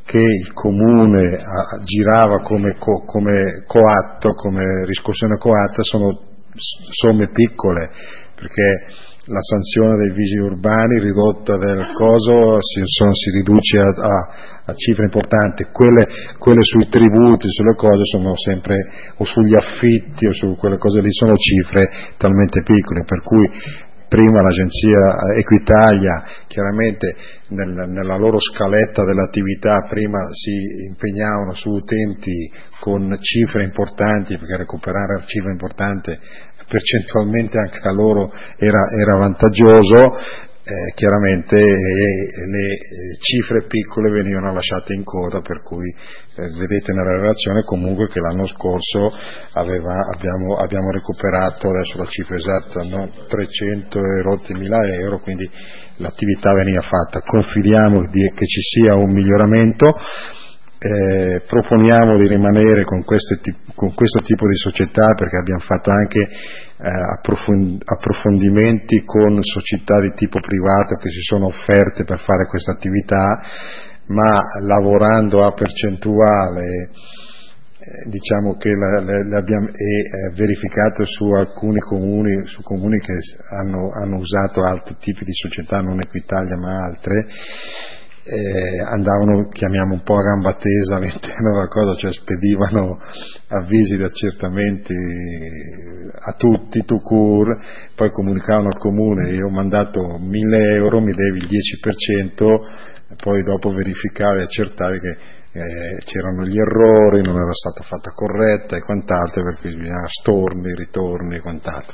che il comune a, girava come, co, come coatto, come riscossione coatta, sono somme piccole, perché la sanzione dei vigili urbani ridotta del coso si, sono, si riduce a, a, a cifre importanti, quelle, quelle sui tributi, sulle cose sono sempre, o sugli affitti o su quelle cose lì sono cifre talmente piccole, per cui prima l'agenzia Equitalia chiaramente nel, nella loro scaletta dell'attività prima si impegnavano su utenti con cifre importanti, perché recuperare cifre importanti percentualmente anche a loro era, era vantaggioso, eh, chiaramente eh, le cifre piccole venivano lasciate in coda, per cui eh, vedete nella relazione comunque che l'anno scorso aveva, abbiamo, abbiamo recuperato, adesso la cifra esatta, no? trecento e rotti mila euro, quindi l'attività veniva fatta. Confidiamo di, che ci sia un miglioramento. Eh, proponiamo di rimanere con, queste, con questo tipo di società, perché abbiamo fatto anche eh, approfondimenti con società di tipo privato che si sono offerte per fare questa attività, ma lavorando a percentuale eh, diciamo che l'abbiamo eh, verificato su alcuni comuni, su comuni che hanno, hanno usato altri tipi di società, non Equitalia ma altre. Eh, andavano, chiamiamo un po' a gamba tesa all'interno della cosa, cioè spedivano avvisi di accertamenti a tutti, tout court, poi comunicavano al comune: io ho mandato mille euro, mi devi il dieci per cento, e poi dopo verificare e accertare che eh, c'erano gli errori, non era stata fatta corretta e quant'altro, perché bisognava storni, ritorni e quant'altro.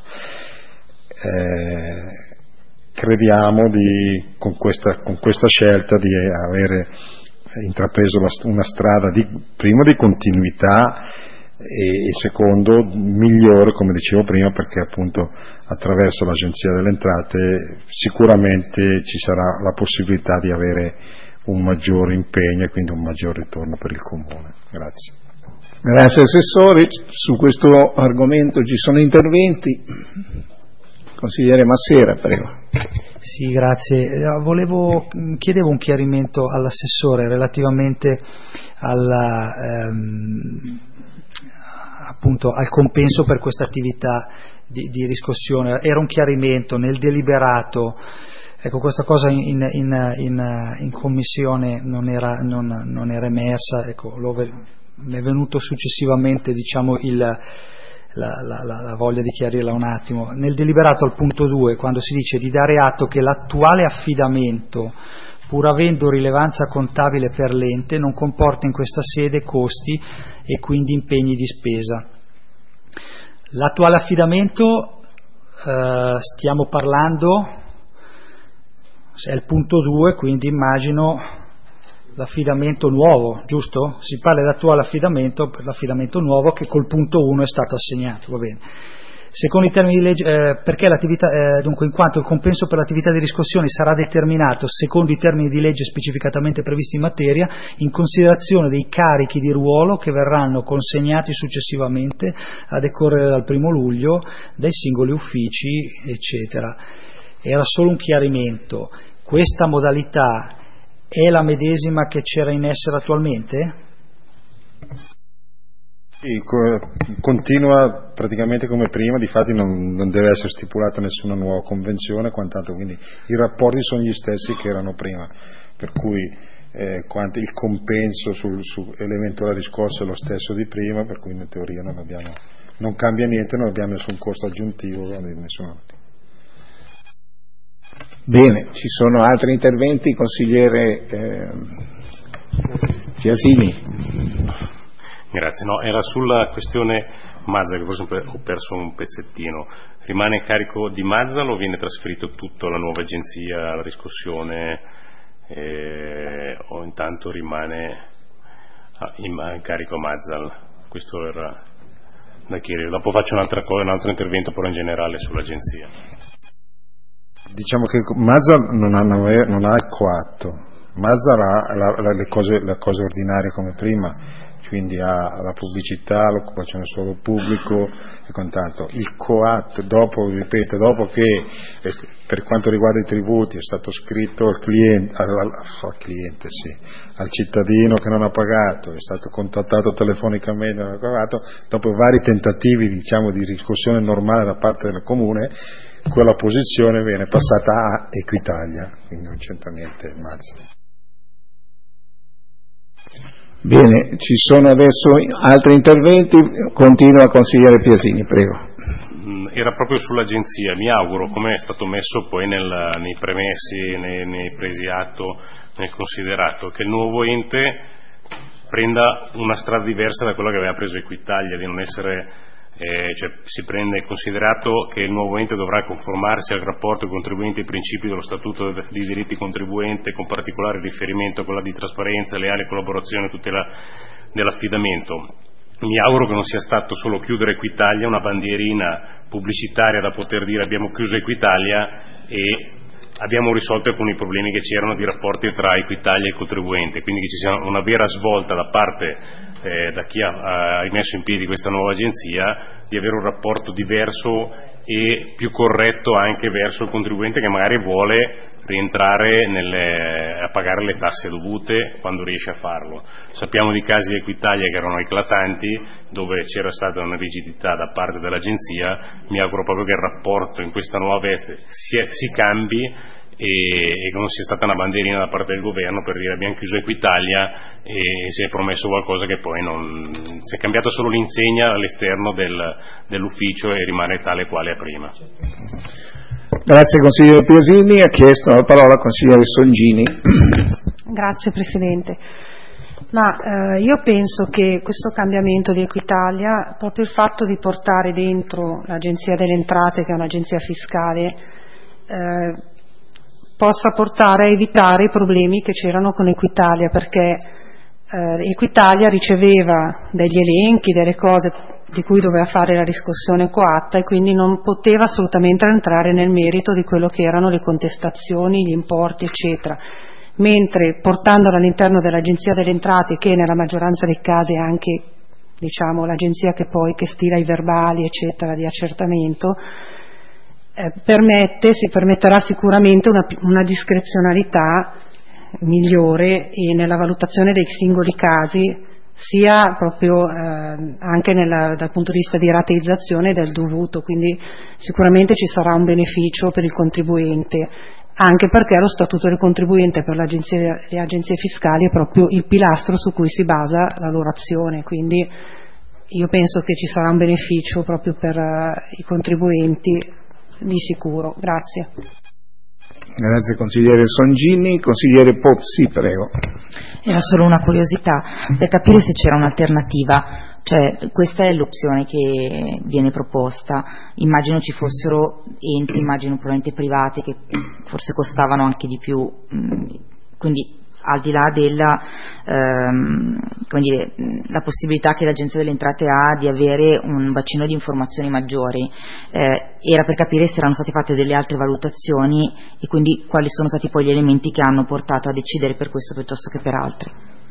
Eh, Crediamo di, con, questa, con questa scelta di avere intrapreso la, una strada di, primo di continuità e, e secondo migliore, come dicevo prima, perché appunto attraverso l'Agenzia delle Entrate sicuramente ci sarà la possibilità di avere un maggiore impegno e quindi un maggior ritorno per il Comune. Grazie. Grazie Assessore. Su questo argomento ci sono interventi. Consigliere Massera, prego. Sì, grazie. Volevo, chiedevo un chiarimento all'assessore relativamente alla, ehm, appunto al compenso per questa attività di, di riscossione. Era un chiarimento nel deliberato. Ecco, questa cosa in, in, in, in commissione non era, non, non era emersa. Ecco, lo, mi è venuto successivamente, diciamo, il La, la, la voglia di chiarirla un attimo. Nel deliberato al punto due, quando si dice di dare atto che l'attuale affidamento, pur avendo rilevanza contabile per l'ente, non comporta in questa sede costi e quindi impegni di spesa. L'attuale affidamento, eh, stiamo parlando, è il punto due, quindi immagino l'affidamento nuovo, giusto? Si parla dell'attuale affidamento per l'affidamento nuovo che col punto uno è stato assegnato, va bene. Secondo i termini di legge, eh, perché l'attività, eh, dunque in quanto il compenso per l'attività di riscossione sarà determinato secondo i termini di legge specificatamente previsti in materia, in considerazione dei carichi di ruolo che verranno consegnati successivamente a decorrere dal primo luglio dai singoli uffici, eccetera. Era solo un chiarimento. Questa modalità è la medesima che c'era in essere attualmente? Sì, continua praticamente come prima, difatti non, non deve essere stipulata nessuna nuova convenzione, quant'altro, quindi i rapporti sono gli stessi che erano prima, per cui eh, quanto il compenso sul, su l'eventuale riscosso è lo stesso di prima, per cui in teoria non, abbiamo, non cambia niente, non abbiamo nessun costo aggiuntivo di nessun altro. Bene, ci sono altri interventi, consigliere eh, Fiasini. Grazie, no, era sulla questione Mazzal, che forse ho perso un pezzettino. Rimane a carico di Mazzal o viene trasferito tutto alla nuova agenzia, alla riscossione, eh, o intanto rimane a, in, a carico a Mazzal? Questo era da chiarire. Dopo faccio un'altra cosa, un altro intervento però in generale sull'agenzia. Diciamo che Mazzal non ha, non ha il coatto, Mazzal ha la, la, le, cose, le cose ordinarie come prima, quindi alla pubblicità, all'occupazione del suolo pubblico e quant'altro. Il coatto, dopo, ripeto, dopo che per quanto riguarda i tributi è stato scritto al cliente, al, al, cliente sì, al cittadino che non ha pagato, è stato contattato telefonicamente, non ha pagato, dopo vari tentativi, diciamo, di riscossione normale da parte del comune, quella posizione viene passata a Equitalia, quindi non c'entra niente Mazza. Bene, ci sono adesso altri interventi, continua consigliere Piasini, prego. Era proprio sull'agenzia, mi auguro, come è stato messo poi nel, nei premessi, nei, nei presi atto, nel considerato, che il nuovo ente prenda una strada diversa da quella che aveva preso Equitalia, di non essere, eh, cioè si prende considerato che il nuovo ente dovrà conformarsi al rapporto contribuenti e principi dello Statuto di diritti contribuente, con particolare riferimento a quella di trasparenza, leale collaborazione e tutela dell'affidamento. Mi auguro che non sia stato solo chiudere Equitalia, una bandierina pubblicitaria da poter dire abbiamo chiuso Equitalia e abbiamo risolto alcuni problemi che c'erano di rapporti tra Equitalia e il contribuente, quindi che ci sia una vera svolta da parte eh, da chi ha, ha messo in piedi questa nuova agenzia, di avere un rapporto diverso e più corretto anche verso il contribuente che magari vuole rientrare nelle, a pagare le tasse dovute quando riesce a farlo. Sappiamo di casi di Equitalia che erano eclatanti, dove c'era stata una rigidità da parte dell'agenzia. Mi auguro proprio che il rapporto in questa nuova veste si, si cambi e, e che non sia stata una bandierina da parte del governo per dire abbiamo chiuso Equitalia e si è promesso qualcosa che poi non si è cambiata solo l'insegna all'esterno del, dell'ufficio e rimane tale quale a prima. Grazie consigliere Piasini, ha chiesto la parola al consigliere Songini. Grazie Presidente. Ma eh, io penso che questo cambiamento di Equitalia, proprio il fatto di portare dentro l'Agenzia delle Entrate, che è un'agenzia fiscale, eh, possa portare a evitare i problemi che c'erano con Equitalia, perché eh, Equitalia riceveva degli elenchi, delle cose di cui doveva fare la riscossione coatta e quindi non poteva assolutamente entrare nel merito di quello che erano le contestazioni, gli importi eccetera, mentre portandola all'interno dell'Agenzia delle Entrate, che nella maggioranza dei casi è anche, diciamo, l'agenzia che poi che stila i verbali eccetera di accertamento, eh, permette, si permetterà sicuramente una, una discrezionalità migliore e nella valutazione dei singoli casi, sia proprio eh, anche nella, dal punto di vista di rateizzazione del dovuto, quindi sicuramente ci sarà un beneficio per il contribuente, anche perché lo statuto del contribuente per le agenzie, le agenzie fiscali è proprio il pilastro su cui si basa la loro azione, quindi io penso che ci sarà un beneficio proprio per uh, i contribuenti di sicuro. Grazie. Grazie consigliere Songini. Consigliere Pozzi, prego. Era solo una curiosità per capire se c'era un'alternativa, cioè questa è l'opzione che viene proposta, immagino ci fossero enti, immagino probabilmente privati che forse costavano anche di più, quindi al di là della ehm, come dire, la possibilità che l'Agenzia delle Entrate ha di avere un bacino di informazioni maggiori, eh, era per capire se erano state fatte delle altre valutazioni e quindi quali sono stati poi gli elementi che hanno portato a decidere per questo piuttosto che per altri.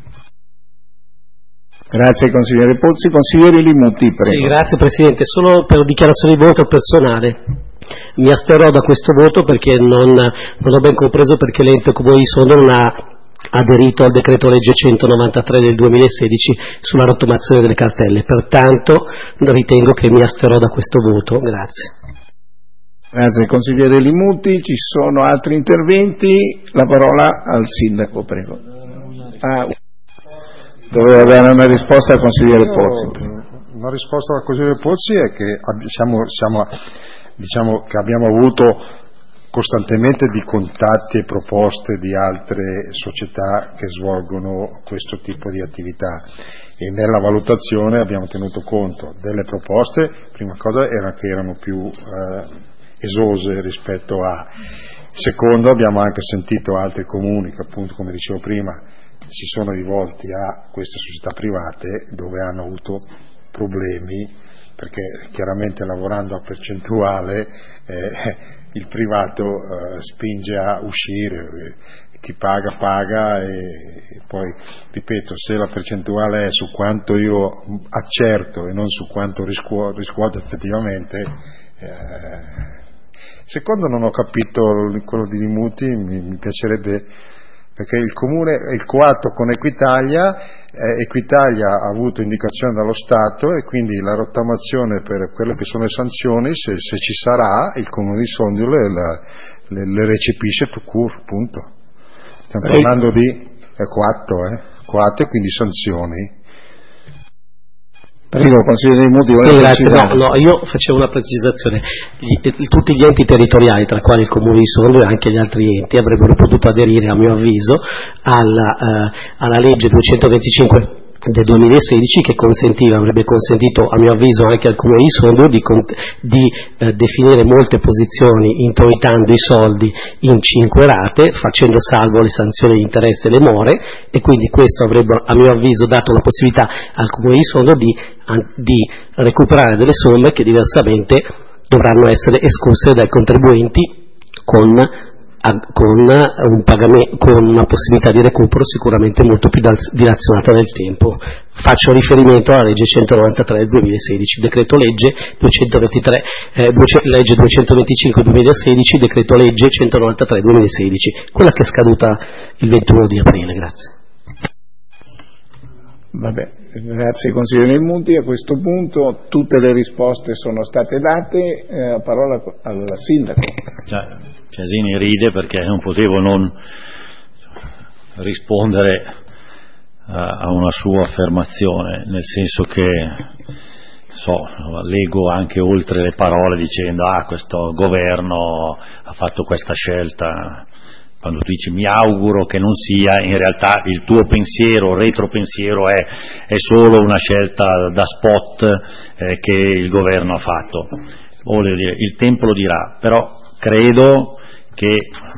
Grazie consigliere Pozzi. Consigliere Limuti, prego. Sì, grazie Presidente, solo per dichiarazione di voto personale. Mi asterrò da questo voto perché non, non ho ben compreso perché l'ente Comune di Sondrio non ha aderito al decreto legge centonovantatré del duemilasedici sulla rottamazione delle cartelle, pertanto ritengo che mi asterrò da questo voto. Grazie. Grazie consigliere Limuti. Ci sono altri interventi? La parola al sindaco, prego. Ah, doveva dare una risposta al consigliere Pozzi. Una risposta al consigliere Pozzi è che siamo, siamo, diciamo che abbiamo avuto costantemente di contatti e proposte di altre società che svolgono questo tipo di attività e nella valutazione abbiamo tenuto conto delle proposte, prima cosa era che erano più eh, esose rispetto a, secondo abbiamo anche sentito altri comuni che appunto come dicevo prima si sono rivolti a queste società private dove hanno avuto problemi perché chiaramente lavorando a percentuale eh, il privato eh, spinge a uscire, eh, chi paga paga e, e poi ripeto, se la percentuale è su quanto io accerto e non su quanto riscuoto, riscuoto effettivamente, eh, secondo non ho capito quello di Limuti, mi, mi piacerebbe, perché il comune, il coatto con Equitalia, eh, Equitalia ha avuto indicazione dallo Stato e quindi la rottamazione per quelle che sono le sanzioni, se, se ci sarà, il comune di Sondrio le, le, le recepisce tout court, punto. Stiamo parlando di eh, coatto, eh, coatto e quindi sanzioni. Prego, consigliere Limuti. Sì, grazie. No, no, io facevo una precisazione. Gli, tutti gli enti territoriali, tra quali il Comune di Sondrio e anche gli altri enti, avrebbero potuto aderire, a mio avviso, alla, eh, alla legge duecentoventicinque del duemilasedici, che consentiva, avrebbe consentito, a mio avviso, anche al Comune di Sondrio di, di eh, definire molte posizioni introitando i soldi in cinque rate, facendo salvo le sanzioni di interesse e le more, e quindi questo avrebbe, a mio avviso, dato la possibilità al Comune di Sondrio di, di recuperare delle somme che diversamente dovranno essere escusse dai contribuenti con con, un pagamento, con una possibilità di recupero sicuramente molto più dilazionata nel tempo. Faccio riferimento alla legge centonovantatré del duemilasedici, decreto legge duecentoventitré, eh, legge duecentoventicinque duemilasedici, decreto legge centonovantatré duemilasedici, quella che è scaduta il ventuno di aprile. Grazie. Vabbè, grazie consigliere Limuti. A questo punto tutte le risposte sono state date, eh, a parola al sindaco. Già, Casini ride perché non potevo non rispondere a, a una sua affermazione, nel senso che so, leggo anche oltre le parole dicendo ah questo governo ha fatto questa scelta. Quando tu dici mi auguro che non sia, in realtà il tuo pensiero, retropensiero è, è solo una scelta da spot eh, che il governo ha fatto. Voglio dire, il tempo lo dirà, però credo che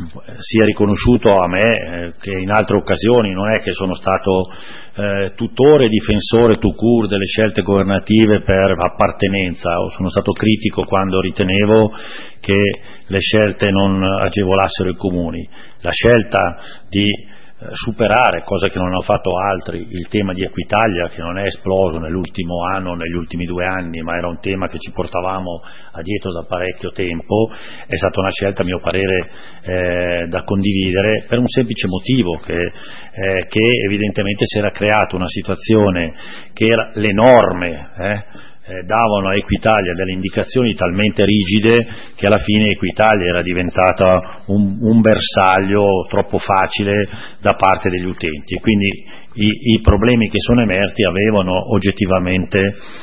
sia riconosciuto a me eh, che in altre occasioni non è che sono stato eh, tutore e difensore tout court delle scelte governative per appartenenza, o sono stato critico quando ritenevo che le scelte non agevolassero i comuni. La scelta di superare, cosa che non hanno fatto altri, il tema di Equitalia, che non è esploso nell'ultimo anno, negli ultimi due anni, ma era un tema che ci portavamo addietro da parecchio tempo, è stata una scelta a mio parere eh, da condividere per un semplice motivo, che, eh, che evidentemente si era creata una situazione che era, le norme eh, Eh, davano a Equitalia delle indicazioni talmente rigide che alla fine Equitalia era diventata un, un bersaglio troppo facile da parte degli utenti, e quindi i, i problemi che sono emersi avevano oggettivamente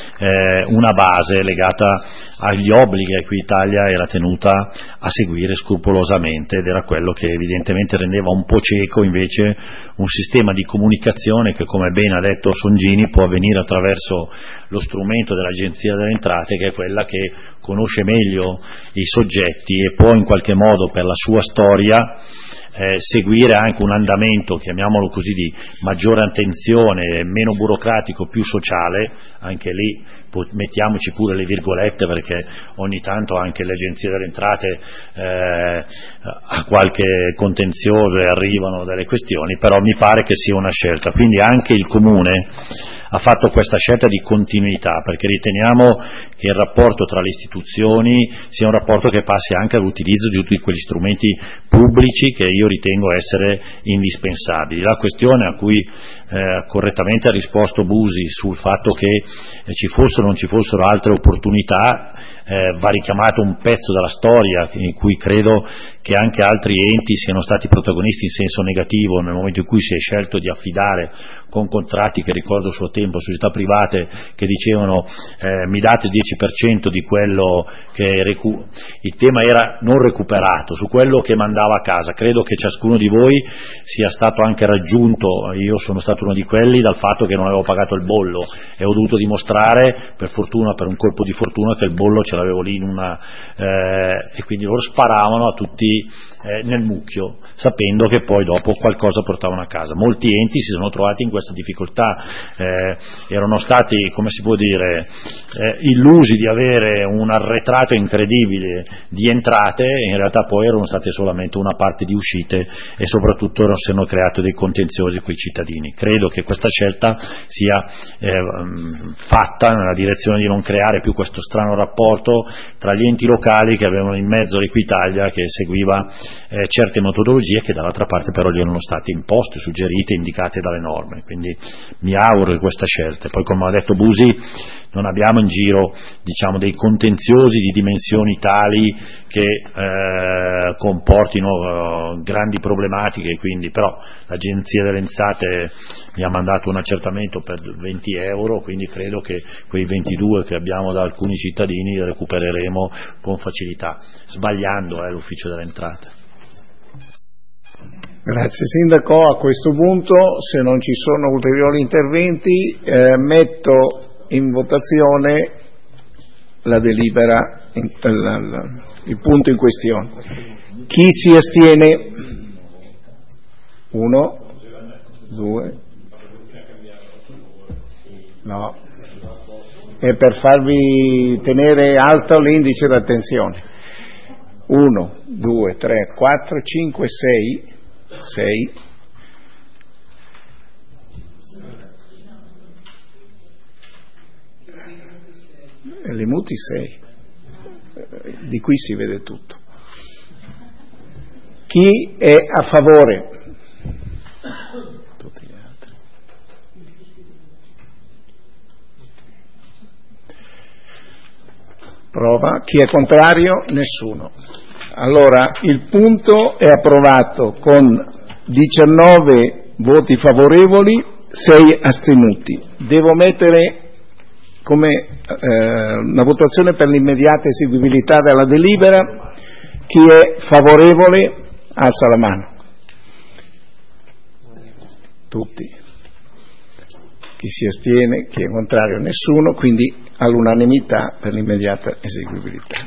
eh, una base legata agli obblighi che Equitalia era tenuta a seguire scrupolosamente, ed era quello che evidentemente rendeva un po' cieco invece un sistema di comunicazione che, come bene ha detto Songini, può avvenire attraverso lo strumento dell'Agenzia delle Entrate, che è quella che conosce meglio i soggetti e può in qualche modo, per la sua storia, Eh, seguire anche un andamento, chiamiamolo così, di maggiore attenzione, meno burocratico, più sociale. Anche lì mettiamoci pure le virgolette, perché ogni tanto anche l'Agenzia delle Entrate eh, ha qualche contenzioso e arrivano delle questioni, però mi pare che sia una scelta, quindi anche il Comune ha fatto questa scelta di continuità, perché riteniamo che il rapporto tra le istituzioni sia un rapporto che passi anche all'utilizzo di tutti quegli strumenti pubblici che io ritengo essere indispensabili. La questione a cui eh, correttamente ha risposto Busi sul fatto che eh, ci fossero o non ci fossero altre opportunità, eh, va richiamato un pezzo della storia in cui credo che anche altri enti siano stati protagonisti in senso negativo nel momento in cui si è scelto di affidare con contratti che ricordo a suo tempo, società private che dicevano eh, mi date il dieci per cento di quello che recu- il tema era non recuperato, su quello che mandava a casa. Credo che ciascuno di voi sia stato anche raggiunto, io sono stato uno di quelli, dal fatto che non avevo pagato il bollo e ho dovuto dimostrare, per fortuna, per un colpo di fortuna, che il bollo ce ce l'avevo lì in una, eh, e quindi loro sparavano a tutti eh, nel mucchio, sapendo che poi dopo qualcosa portavano a casa. Molti enti si sono trovati in questa difficoltà, eh, erano stati, come si può dire, eh, illusi di avere un arretrato incredibile di entrate, e in realtà poi erano state solamente una parte di uscite, e soprattutto si erano creati dei contenziosi con i cittadini. Credo che questa scelta sia eh, fatta nella direzione di non creare più questo strano rapporto tra gli enti locali che avevano in mezzo l'Equitalia, che seguiva eh, certe metodologie che dall'altra parte però gli erano state imposte, suggerite, indicate dalle norme. Quindi mi auguro che questa scelta, e poi come ha detto Busi, non abbiamo in giro, diciamo, dei contenziosi di dimensioni tali che eh, comportino uh, grandi problematiche, quindi però l'Agenzia delle Entrate mi ha mandato un accertamento per venti euro, quindi credo che quei ventidue che abbiamo da alcuni cittadini li recupereremo con facilità, sbagliando eh, l'Ufficio delle Entrate. Grazie Sindaco. A questo punto, se non ci sono ulteriori interventi, eh, metto in votazione la delibera, in, la, la, il punto in questione. Chi si astiene? Uno, due, no, è per farvi tenere alto l'indice d'attenzione. Uno, due, tre, quattro, cinque, sei, sei. Le muti sei, di qui si vede tutto. Chi è a favore? Tutti gli altri. Prova. Chi è contrario? Nessuno. Allora il punto è approvato con diciannove voti favorevoli, sei astenuti. Devo mettere come eh, una votazione per l'immediata eseguibilità della delibera. Chi è favorevole alza la mano. Tutti. Chi si astiene, chi è contrario? Nessuno, quindi all'unanimità per l'immediata eseguibilità.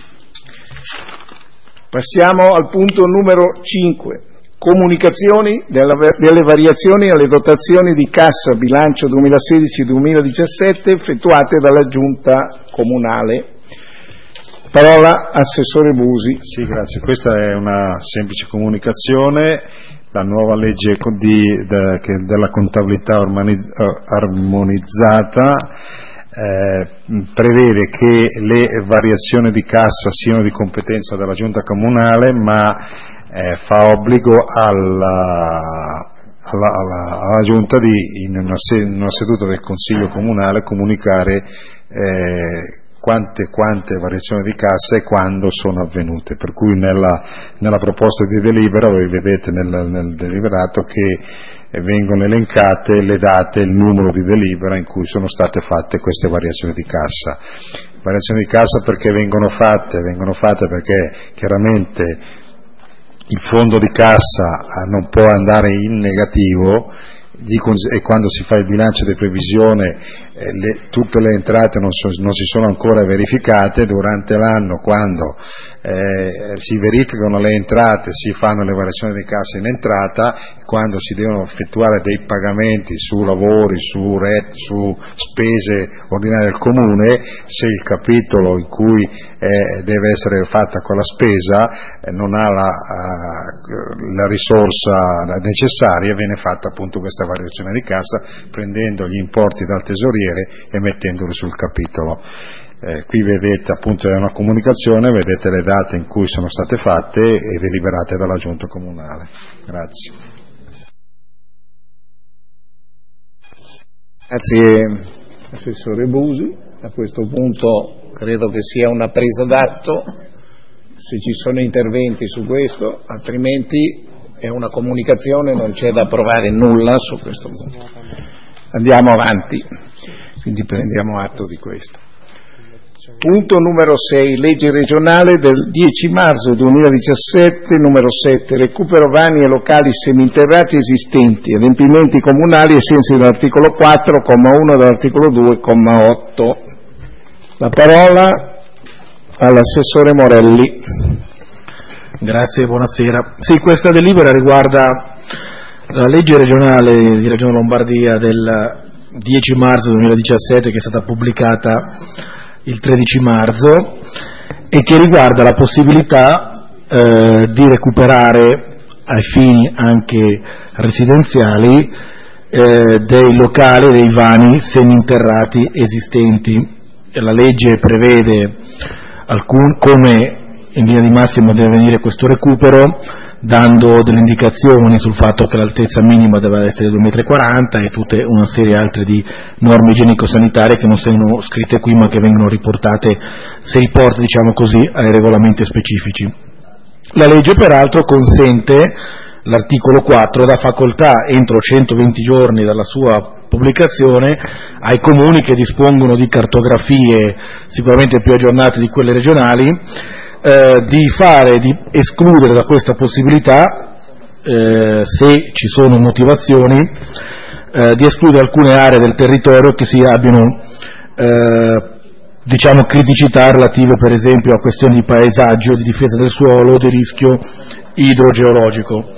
Passiamo al punto numero cinque. Comunicazioni della, delle variazioni alle dotazioni di cassa bilancio duemilasedici duemiladiciassette effettuate dalla Giunta Comunale. Parola Assessore Busi. Sì, grazie. Questa è una semplice comunicazione. La nuova legge di, de, che della contabilità armonizzata eh, prevede che le variazioni di cassa siano di competenza della Giunta Comunale, ma Eh, fa obbligo alla, alla, alla, alla Giunta di, in una, in una seduta del Consiglio Comunale, comunicare eh, quante, quante variazioni di cassa e quando sono avvenute. Per cui nella, nella proposta di delibera, voi vedete nel, nel deliberato che eh, vengono elencate le date e il numero di delibera in cui sono state fatte queste variazioni di cassa. Variazioni di cassa perché vengono fatte? Vengono fatte perché chiaramente il fondo di cassa non può andare in negativo e quando si fa il bilancio di previsione eh, le, tutte le entrate non, so, non si sono ancora verificate. Durante l'anno, quando eh, si verificano le entrate, si fanno le variazioni di cassa in entrata, quando si devono effettuare dei pagamenti su lavori, su, ret, su spese ordinarie del comune, se il capitolo in cui eh, deve essere fatta quella spesa eh, non ha la, uh, la risorsa necessaria, viene fatta appunto questa variazione di cassa prendendo gli importi dal tesoriere e mettendoli sul capitolo. Eh, qui vedete appunto è una comunicazione, vedete le date in cui sono state fatte e deliberate dalla Giunta Comunale. Grazie. Grazie Assessore Busi. A questo punto credo che sia una presa d'atto, se ci sono interventi su questo, altrimenti è una comunicazione, non c'è da approvare nulla su questo punto. Andiamo avanti, quindi prendiamo atto di questo. Punto numero sei, legge regionale del dieci marzo duemiladiciassette, numero sette, recupero vani e locali seminterrati esistenti, adempimenti comunali ai sensi dell'articolo quattro, comma uno, dell'articolo due, comma otto. La parola all'assessore Morelli. Grazie, buonasera. Sì, questa delibera riguarda la legge regionale di Regione Lombardia del dieci marzo duemiladiciassette, che è stata pubblicata il tredici marzo e che riguarda la possibilità eh, di recuperare ai fini anche residenziali eh, dei locali, dei vani seminterrati esistenti. La legge prevede alcun, come in linea di massima deve avvenire questo recupero, dando delle indicazioni sul fatto che l'altezza minima deve essere due virgola quaranta metri e tutta una serie altre di norme igienico-sanitarie che non sono scritte qui ma che vengono riportate, si riporta diciamo così, ai regolamenti specifici. La legge peraltro consente, l'articolo quattro, dà facoltà entro centoventi giorni dalla sua pubblicazione ai comuni che dispongono di cartografie sicuramente più aggiornate di quelle regionali, Eh, di fare, di escludere da questa possibilità, eh, se ci sono motivazioni, eh, di escludere alcune aree del territorio che si abbiano eh, diciamo criticità relative per esempio a questioni di paesaggio, di difesa del suolo, di rischio idrogeologico.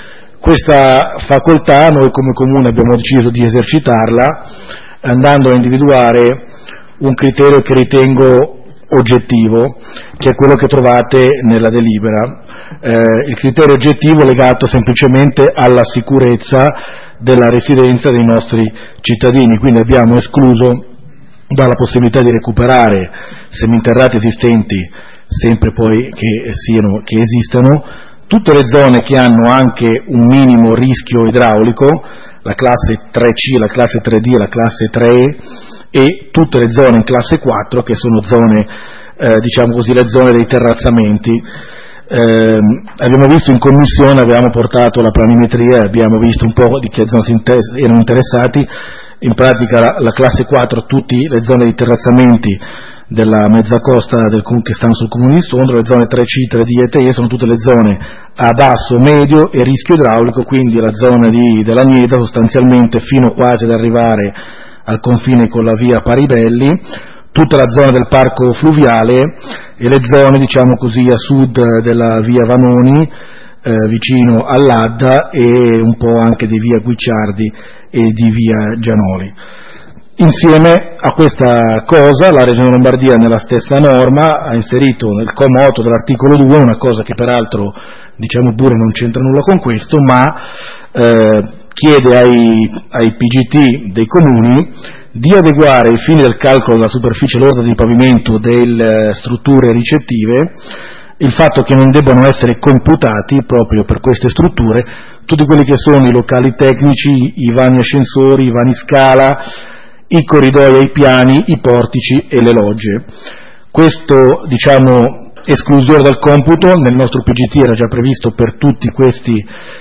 Questa facoltà noi come Comune abbiamo deciso di esercitarla andando a individuare un criterio che ritengo oggettivo, che è quello che trovate nella delibera. Eh, il criterio oggettivo legato semplicemente alla sicurezza della residenza dei nostri cittadini, quindi abbiamo escluso dalla possibilità di recuperare seminterrati esistenti, sempre poi che siano, che esistano, tutte le zone che hanno anche un minimo rischio idraulico, la classe tre C, la classe tre D e la classe tre E, e tutte le zone in classe quattro che sono zone, eh, diciamo così, le zone dei terrazzamenti. Eh, abbiamo visto in commissione, avevamo portato la planimetria, abbiamo visto un po' di che zone si inter- erano interessati. In pratica la, la classe quattro, tutte le zone di terrazzamenti della mezza costa del, che stanno sul comune di Sondrio, le zone tre C, tre D e tre E sono tutte le zone a basso, medio e rischio idraulico, quindi la zona di, della Nieda sostanzialmente fino quasi ad arrivare al confine con la via Paribelli, tutta la zona del parco fluviale e le zone diciamo così a sud della via Vanoni, eh, vicino all'Adda, e un po' anche di via Guicciardi e di via Gianoli. Insieme a questa cosa la Regione Lombardia nella stessa norma ha inserito nel comma otto dell'articolo due una cosa che peraltro diciamo pure non c'entra nulla con questo, ma eh, chiede ai, ai P G T dei comuni di adeguare ai fini del calcolo della superficie lorda di pavimento delle strutture ricettive il fatto che non debbano essere computati proprio per queste strutture tutti quelli che sono i locali tecnici, i vani ascensori, i vani scala, i corridoi ai piani, i portici e le logge. Questo diciamo esclusione dal computo nel nostro P G T era già previsto per tutti questi,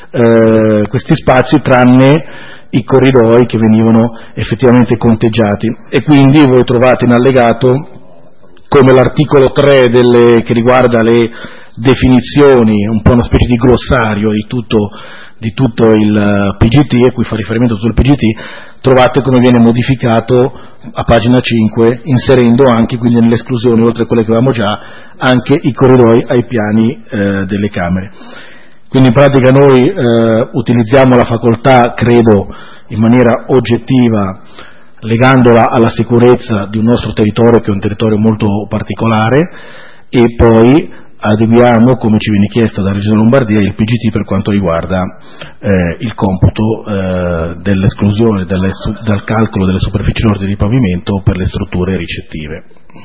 eh, questi spazi, tranne i corridoi che venivano effettivamente conteggiati, e quindi voi trovate in allegato come l'articolo tre delle, che riguarda le definizioni, un po' una specie di glossario di tutto, di tutto il P G T, a cui fa riferimento tutto il P G T, trovate come viene modificato a pagina cinque, inserendo anche quindi nell'esclusione, oltre a quelle che avevamo già, anche i corridoi ai piani eh, delle camere. Quindi in pratica noi eh, utilizziamo la facoltà, credo, in maniera oggettiva, legandola alla sicurezza di un nostro territorio che è un territorio molto particolare, e poi adeguiamo, come ci viene chiesto dalla Regione Lombardia, il P G T per quanto riguarda eh, il computo eh, dell'esclusione delle, dal calcolo delle superfici lorde di pavimento per le strutture ricettive.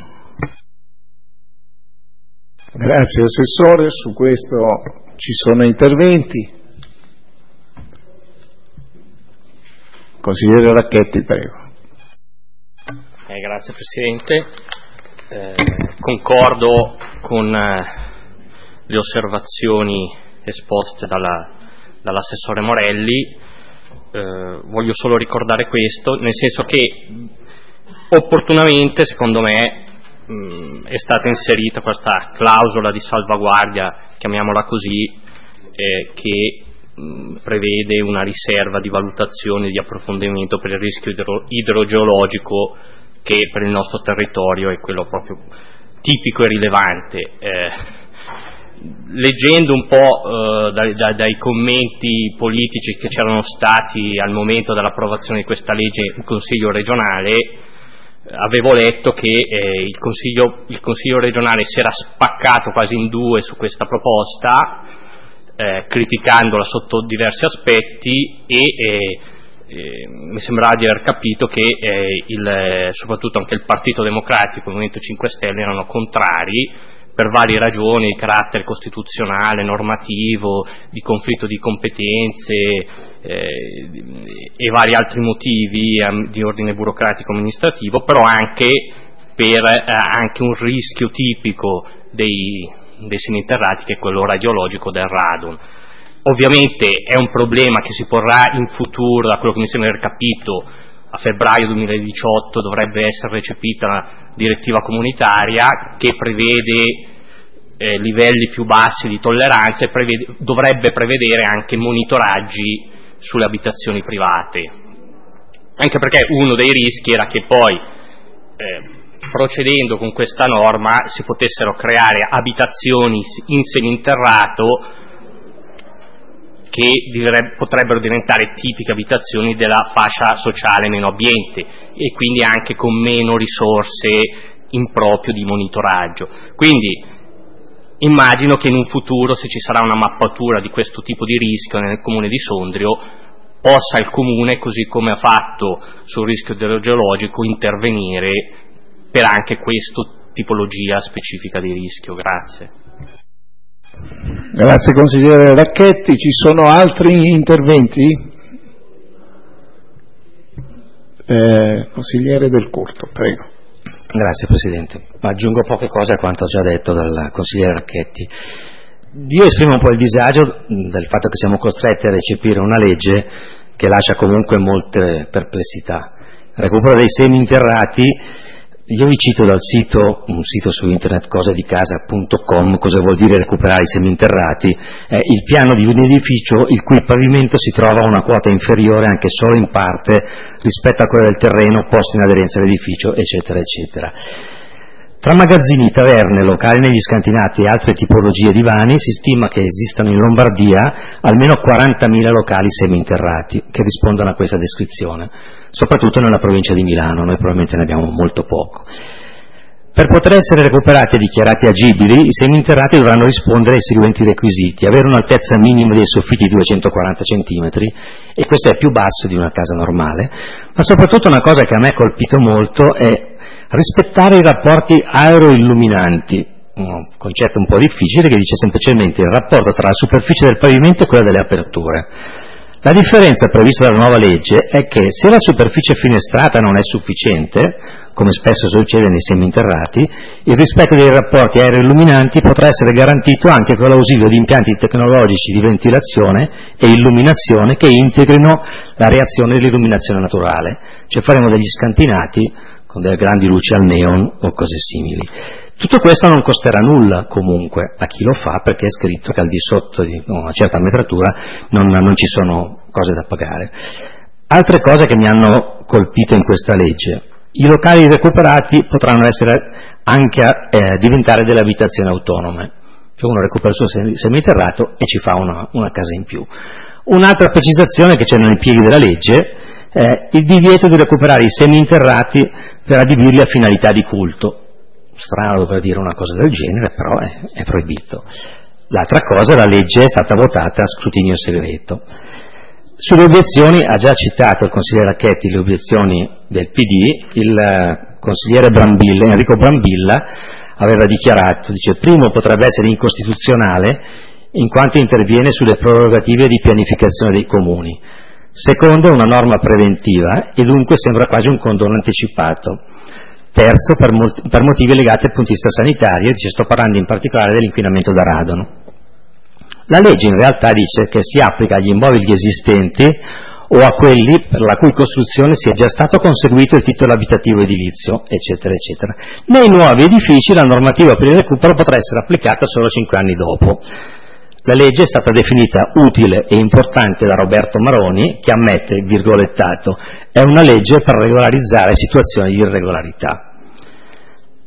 Grazie Assessore, su questo ci sono interventi. Consigliere Racchetti, prego. Eh, grazie Presidente, eh, concordo con eh, le osservazioni esposte dalla, dall'assessore Morelli. Eh, voglio solo ricordare questo, nel senso che opportunamente secondo me mh, è stata inserita questa clausola di salvaguardia, chiamiamola così, eh, che mh, prevede una riserva di valutazione di approfondimento per il rischio idro- idrogeologico che per il nostro territorio è quello proprio tipico e rilevante. Eh, leggendo un po' eh, dai, dai, dai commenti politici che c'erano stati al momento dell'approvazione di questa legge in Consiglio regionale, avevo letto che eh, il, consiglio, il Consiglio regionale si era spaccato quasi in due su questa proposta, eh, criticandola sotto diversi aspetti e eh, eh, mi sembrava di aver capito che eh, il, soprattutto anche il Partito Democratico e il Movimento cinque Stelle erano contrari per varie ragioni di carattere costituzionale, normativo, di conflitto di competenze eh, e vari altri motivi eh, di ordine burocratico-amministrativo, però anche per eh, anche un rischio tipico dei, dei seminterrati, che è quello radiologico del radon. Ovviamente è un problema che si porrà in futuro, da quello che mi sembra aver capito, a febbraio duemiladiciotto dovrebbe essere recepita la direttiva comunitaria che prevede eh, livelli più bassi di tolleranza e prevede, dovrebbe prevedere anche monitoraggi sulle abitazioni private, anche perché uno dei rischi era che poi eh, procedendo con questa norma si potessero creare abitazioni in seminterrato che potrebbero diventare tipiche abitazioni della fascia sociale meno abbiente e quindi anche con meno risorse in proprio di monitoraggio. Quindi immagino che in un futuro, se ci sarà una mappatura di questo tipo di rischio nel comune di Sondrio, possa il comune, così come ha fatto sul rischio idrogeologico, intervenire per anche questa tipologia specifica di rischio. Grazie. Grazie consigliere Racchetti. Ci sono altri interventi? Eh, consigliere Del Curto, prego. Grazie Presidente. Aggiungo poche cose a quanto già detto dal consigliere Racchetti. Io esprimo un po' il disagio del fatto che siamo costretti a recepire una legge che lascia comunque molte perplessità. Recupero dei seminterrati. Io vi cito dal sito, un sito su internet cosedicasa punto com, cosa vuol dire recuperare i seminterrati, è il piano di un edificio il cui pavimento si trova a una quota inferiore anche solo in parte rispetto a quella del terreno posto in aderenza all'edificio, eccetera, eccetera. Tra magazzini, taverne, locali negli scantinati e altre tipologie di vani si stima che esistano in Lombardia almeno quarantamila locali seminterrati che rispondono a questa descrizione, soprattutto nella provincia di Milano. Noi probabilmente ne abbiamo molto poco. Per poter essere recuperati e dichiarati agibili, i seminterrati dovranno rispondere ai seguenti requisiti: avere un'altezza minima dei soffitti di duecentoquaranta centimetri, e questo è più basso di una casa normale, ma soprattutto una cosa che a me ha colpito molto è rispettare i rapporti aeroilluminanti, un concetto un po' difficile che dice semplicemente il rapporto tra la superficie del pavimento e quella delle aperture. La differenza prevista dalla nuova legge è che se la superficie finestrata non è sufficiente, come spesso succede nei seminterrati, il rispetto dei rapporti aeroilluminanti potrà essere garantito anche con l'ausilio di impianti tecnologici di ventilazione e illuminazione che integrino la reazione dell'illuminazione naturale, cioè faremo degli scantinati con delle grandi luci al neon o cose simili. Tutto questo non costerà nulla comunque a chi lo fa, perché è scritto che al di sotto di una certa metratura non, non ci sono cose da pagare. Altre cose che mi hanno colpito in questa legge: i locali recuperati potranno essere anche eh, diventare delle abitazioni autonome, cioè uno recupera il suo seminterrato e ci fa una, una casa in più. Un'altra precisazione che c'è nei pieghi della legge è il divieto di recuperare i seminterrati per adibirli a finalità di culto. Strano dover dire una cosa del genere, però è, è proibito. L'altra cosa, la legge è stata votata a scrutinio segreto. Sulle obiezioni, ha già citato il consigliere Racchetti le obiezioni del P D, il eh, consigliere Brambilla, Enrico Brambilla aveva dichiarato, dice: primo, potrebbe essere incostituzionale in quanto interviene sulle prerogative di pianificazione dei comuni. Secondo, è una norma preventiva e dunque sembra quasi un condono anticipato. Terzo, per, molti, per motivi legati al punto di vista sanitario, dice, sto parlando in particolare dell'inquinamento da radon. La legge in realtà dice che si applica agli immobili esistenti o a quelli per la cui costruzione sia già stato conseguito il titolo abitativo edilizio, eccetera, eccetera. Nei nuovi edifici la normativa per il recupero potrà essere applicata solo cinque anni dopo. La legge è stata definita utile e importante da Roberto Maroni, che ammette, virgolettato, è una legge per regolarizzare situazioni di irregolarità.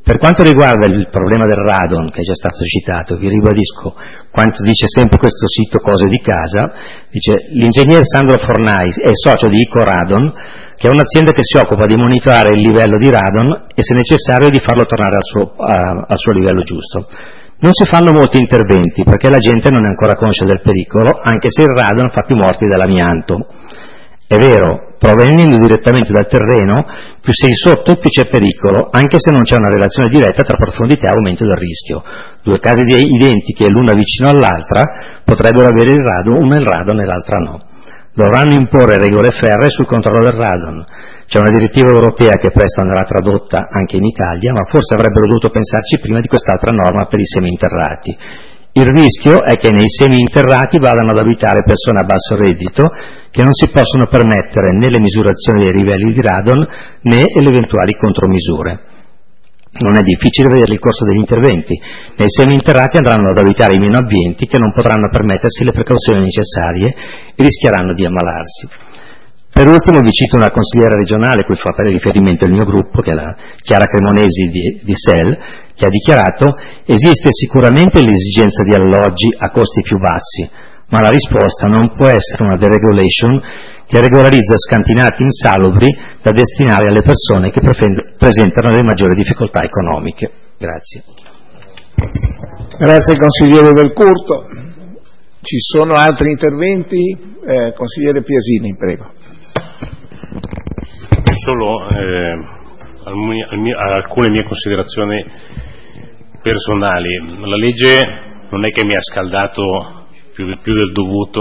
Per quanto riguarda il problema del radon, che è già stato citato, vi ribadisco quanto dice sempre questo sito Cose di Casa. Dice: l'ingegner Sandro Fornai è socio di Icoradon, che è un'azienda che si occupa di monitorare il livello di radon e, se necessario, di farlo tornare al suo, a, al suo livello giusto. Non si fanno molti interventi perché la gente non è ancora conscia del pericolo, anche se il radon fa più morti dell'amianto. È vero, provenendo direttamente dal terreno, più sei sotto e più c'è pericolo, anche se non c'è una relazione diretta tra profondità e aumento del rischio. Due case identiche, l'una vicino all'altra, potrebbero avere il radon, una il radon e l'altra no. Dovranno imporre regole ferree sul controllo del radon. C'è una direttiva europea che presto andrà tradotta anche in Italia, ma forse avrebbero dovuto pensarci prima di quest'altra norma per i semi-interrati. Il rischio è che nei semi-interrati vadano ad abitare persone a basso reddito che non si possono permettere né le misurazioni dei livelli di radon né le eventuali contromisure. Non è difficile vedere il corso degli interventi. Nei semi-interrati andranno ad abitare in meno ambienti che non potranno permettersi le precauzioni necessarie e rischieranno di ammalarsi. Per ultimo vi cito una consigliera regionale, cui fa riferimento il mio gruppo, che è la Chiara Cremonesi di, di S E L, che ha dichiarato: esiste sicuramente l'esigenza di alloggi a costi più bassi, ma la risposta non può essere una deregulation che regolarizza scantinati insalubri da destinare alle persone che presentano le maggiori difficoltà economiche. Grazie. Grazie consigliere Del Curto. Ci sono altri interventi? Eh, consigliere Piasini, prego. Solo eh, alcune mie considerazioni personali. La legge non è che mi ha scaldato più, più del dovuto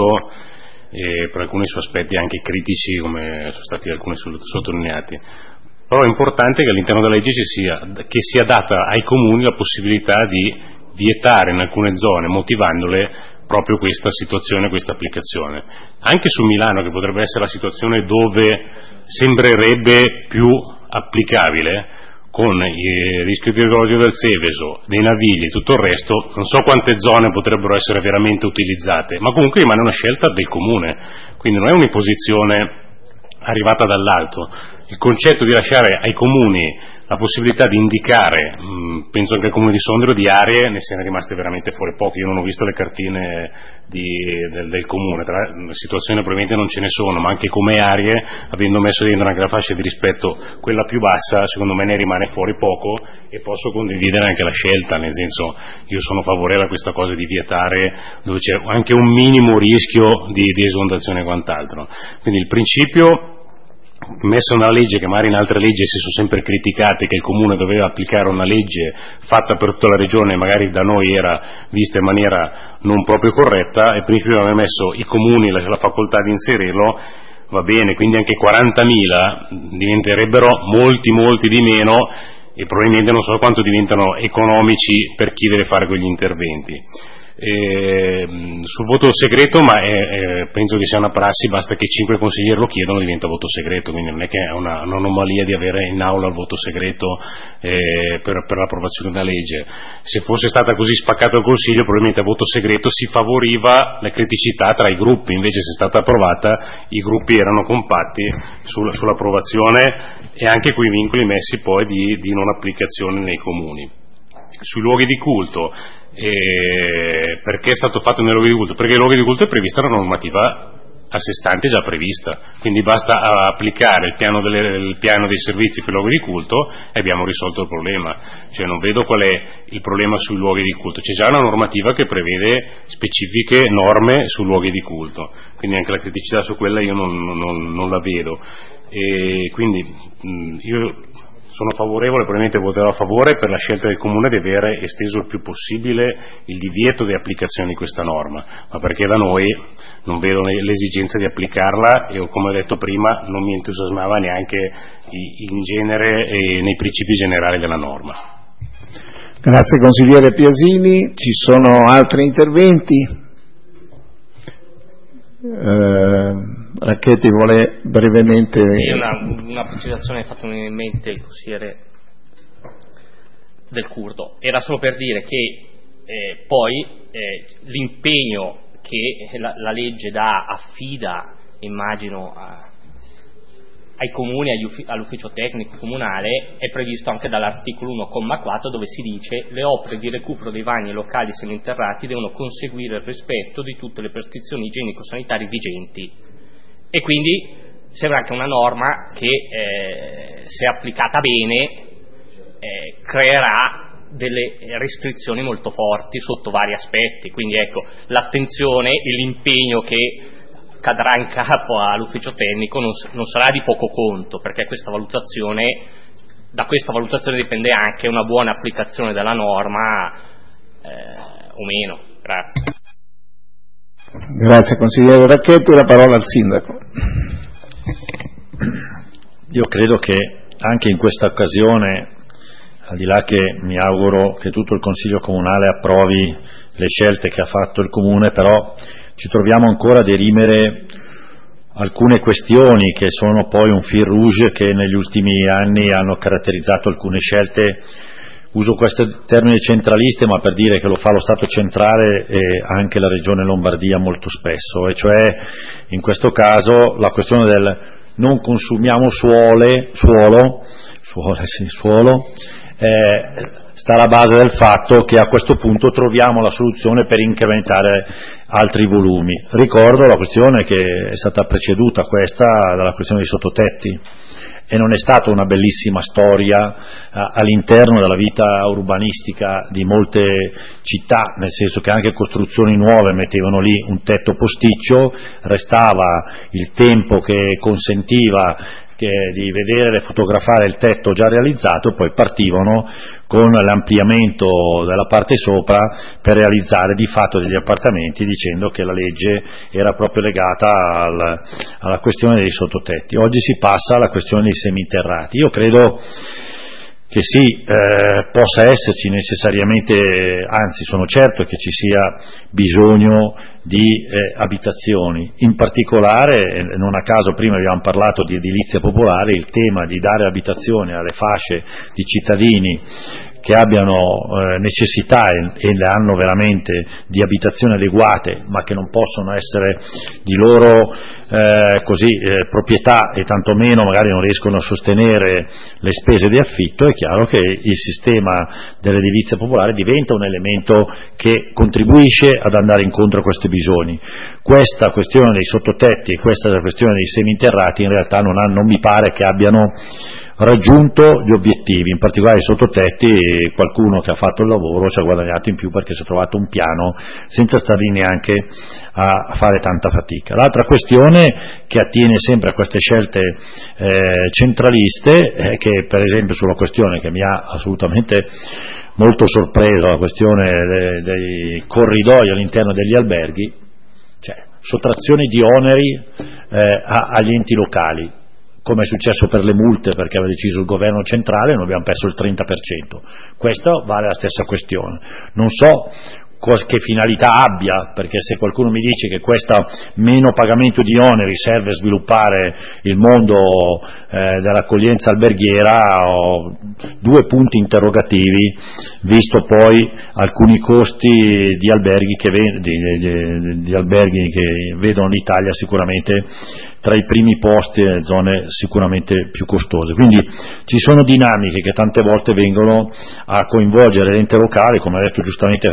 eh, per alcuni suoi aspetti anche critici, come sono stati alcuni sottolineati, però è importante che all'interno della legge ci sia, che sia data ai comuni la possibilità di vietare in alcune zone, motivandole proprio questa situazione, questa applicazione. Anche su Milano, che potrebbe essere la situazione dove sembrerebbe più applicabile, con il rischio idrogeologico del Seveso, dei Navigli e tutto il resto, non so quante zone potrebbero essere veramente utilizzate, ma comunque rimane una scelta del comune, quindi non è un'imposizione arrivata dall'alto. Il concetto di lasciare ai comuni la possibilità di indicare, mh, penso anche al comune di Sondrio, di aree, ne siano rimaste veramente fuori poche. Io non ho visto le cartine di, del, del comune, tra situazioni probabilmente non ce ne sono, ma anche come aree, avendo messo dentro anche la fascia di rispetto, quella più bassa, secondo me ne rimane fuori poco, e posso condividere anche la scelta, nel senso, io sono favorevole a questa cosa di vietare dove c'è anche un minimo rischio di, di esondazione e quant'altro. Quindi il principio messo nella legge, che magari in altre leggi si sono sempre criticate, che il comune doveva applicare una legge fatta per tutta la regione, magari da noi era vista in maniera non proprio corretta, e prima aveva messo i comuni la, la facoltà di inserirlo, va bene, quindi anche quarantamila diventerebbero molti molti di meno, e probabilmente non so quanto diventano economici per chi deve fare quegli interventi. Eh, sul voto segreto, ma è, è, penso che sia una prassi, basta che cinque consiglieri lo chiedono, diventa voto segreto, quindi non è che è una, un'anomalia di avere in aula il voto segreto eh, per, per l'approvazione della legge. Se fosse stata così spaccato il Consiglio, probabilmente a voto segreto si favoriva la criticità tra i gruppi, invece se è stata approvata i gruppi erano compatti sulla, sull'approvazione, e anche quei vincoli messi poi di, di non applicazione nei comuni. Sui luoghi di culto, eh, perché è stato fatto nei luoghi di culto? Perché nei luoghi di culto è prevista una normativa a sé stante già prevista, quindi basta applicare il piano, delle, il piano dei servizi per i luoghi di culto e abbiamo risolto il problema. Cioè non vedo qual è il problema sui luoghi di culto, c'è già una normativa che prevede specifiche norme sui luoghi di culto, quindi anche la criticità su quella io non, non, non la vedo, e quindi mh, io sono favorevole, probabilmente voterò a favore per la scelta del Comune di avere esteso il più possibile il divieto di applicazione di questa norma, ma perché da noi non vedo l'esigenza di applicarla, e come ho detto prima non mi entusiasmava neanche in genere e nei principi generali della norma. Grazie consigliere Piasini. Ci sono altri interventi? Eh, Racchetti vuole brevemente. Sì, una, una precisazione che ha fatto in mente il consigliere Del Curto, era solo per dire che eh, poi eh, l'impegno che la, la legge dà, affida, immagino, a, ai comuni, agli uffi- all'ufficio tecnico comunale è previsto anche dall'articolo uno comma quattro, dove si dice: le opere di recupero dei vani e locali seminterrati devono conseguire il rispetto di tutte le prescrizioni igienico-sanitarie vigenti. E quindi sembra anche una norma che, eh, se applicata bene, eh, creerà delle restrizioni molto forti sotto vari aspetti. Quindi ecco, l'attenzione e l'impegno che cadrà in capo all'ufficio tecnico non, non sarà di poco conto, perché questa valutazione, da questa valutazione dipende anche una buona applicazione della norma eh, o meno. Grazie. Grazie consigliere Racchetti, la parola al sindaco. Io credo che anche in questa occasione, al di là che mi auguro che tutto il Consiglio Comunale approvi le scelte che ha fatto il Comune, però ci troviamo ancora a dirimere alcune questioni che sono poi un fil rouge che negli ultimi anni hanno caratterizzato alcune scelte. Uso questo termine centraliste, ma per dire che lo fa lo Stato centrale e anche la Regione Lombardia molto spesso, e cioè in questo caso la questione del non consumiamo suole, suolo, suole, sì, suolo, eh, sta alla base del fatto che a questo punto troviamo la soluzione per incrementare altri volumi. Ricordo la questione che è stata preceduta questa dalla questione dei sottotetti, e non è stata una bellissima storia eh, all'interno della vita urbanistica di molte città, nel senso che anche costruzioni nuove mettevano lì un tetto posticcio, restava il tempo che consentiva che di vedere e fotografare il tetto già realizzato, poi partivano con l'ampliamento della parte sopra per realizzare di fatto degli appartamenti, dicendo che la legge era proprio legata al, alla questione dei sottotetti. Oggi si passa alla questione dei seminterrati. Io credo che sì, eh, possa esserci necessariamente, anzi sono certo che ci sia bisogno di eh, abitazioni, in particolare, eh, non a caso prima abbiamo parlato di edilizia popolare, il tema di dare abitazioni alle fasce di cittadini che abbiano eh, necessità e, e le hanno veramente di abitazioni adeguate, ma che non possono essere di loro eh, così eh, proprietà e tantomeno magari non riescono a sostenere le spese di affitto. È chiaro che il sistema dell'edilizia popolare diventa un elemento che contribuisce ad andare incontro a questi bisogni. Questa questione dei sottotetti e questa questione dei seminterrati in realtà non, ha, non mi pare che abbiano raggiunto gli obiettivi, in particolare i sottotetti, e qualcuno che ha fatto il lavoro ci ha guadagnato in più perché si è trovato un piano senza stare neanche a fare tanta fatica. L'altra questione che attiene sempre a queste scelte eh, centraliste è che, per esempio, sulla questione che mi ha assolutamente molto sorpreso, la questione dei, dei corridoi all'interno degli alberghi, cioè sottrazione di oneri eh, a, agli enti locali, come è successo per le multe, perché aveva deciso il governo centrale, noi abbiamo perso il trenta per cento. Questa vale la stessa questione. Non so che finalità abbia, perché se qualcuno mi dice che questo meno pagamento di oneri serve a sviluppare il mondo eh, dell'accoglienza alberghiera, ho due punti interrogativi, visto poi alcuni costi di alberghi che, ve- di, di, di alberghi che vedono l'Italia sicuramente tra i primi posti nelle zone sicuramente più costose. Quindi ci sono dinamiche che tante volte vengono a coinvolgere l'ente locale, come ha detto giustamente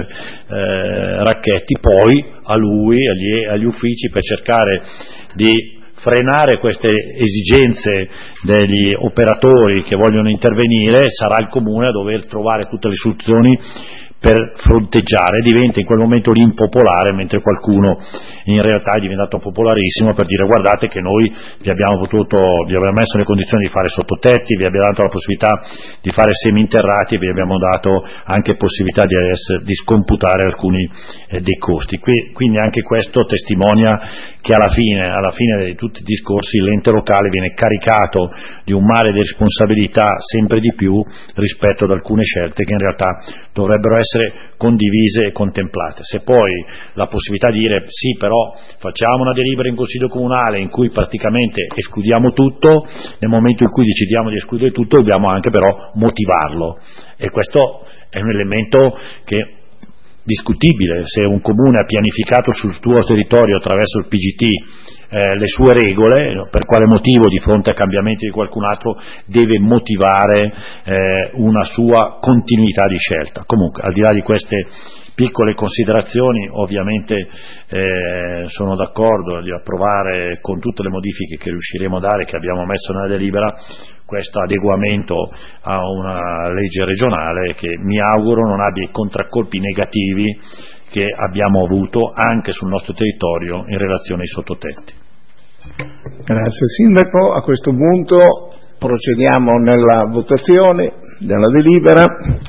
eh, Racchetti, poi a lui, agli, agli uffici, per cercare di frenare queste esigenze degli operatori che vogliono intervenire. Sarà il Comune a dover trovare tutte le soluzioni per fronteggiare, diventa in quel momento lì impopolare, mentre qualcuno in realtà è diventato popolarissimo per dire: guardate che noi vi abbiamo potuto, vi abbiamo messo nelle condizioni di fare sottotetti, vi abbiamo dato la possibilità di fare seminterrati e vi abbiamo dato anche possibilità di, essere, di scomputare alcuni eh, dei costi. Qui, quindi anche questo testimonia che alla fine, alla fine di tutti i discorsi l'ente locale viene caricato di un mare di responsabilità sempre di più rispetto ad alcune scelte che in realtà dovrebbero essere condivise e contemplate. Se poi la possibilità di dire sì, però facciamo una delibera in Consiglio Comunale in cui praticamente escludiamo tutto, nel momento in cui decidiamo di escludere tutto dobbiamo anche però motivarlo, e questo è un elemento che discutibile se un comune ha pianificato sul tuo territorio attraverso il P G T eh, le sue regole, per quale motivo di fronte a cambiamenti di qualcun altro deve motivare eh, una sua continuità di scelta. Comunque, al di là di queste piccole considerazioni, ovviamente eh, sono d'accordo di approvare con tutte le modifiche che riusciremo a dare, che abbiamo messo nella delibera, questo adeguamento a una legge regionale che mi auguro non abbia i contraccolpi negativi che abbiamo avuto anche sul nostro territorio in relazione ai sottotetti. Grazie Sindaco. A questo punto procediamo nella votazione della delibera.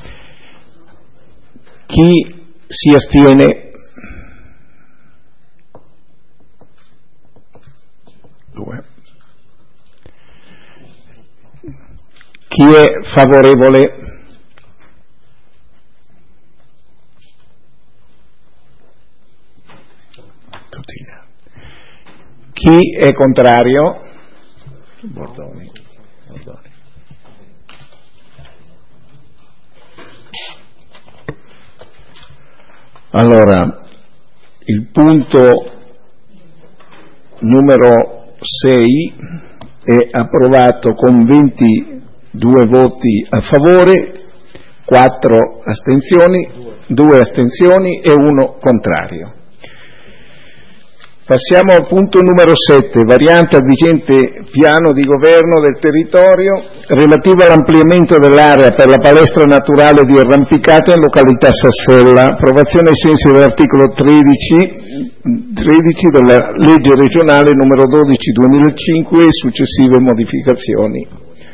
Chi si astiene? Due. Chi è favorevole? Tutti. Chi è contrario? Bordoni. Bordoni. Allora, il punto numero sei è approvato con ventidue voti a favore, quattro astensioni, due astensioni e uno contrario. Passiamo al punto numero sette, variante al vigente piano di governo del territorio relativo all'ampliamento dell'area per la palestra naturale di arrampicata in località Sassella, approvazione ai sensi dell'articolo tredici, tredici della legge regionale numero dodici duemilacinque e successive modificazioni.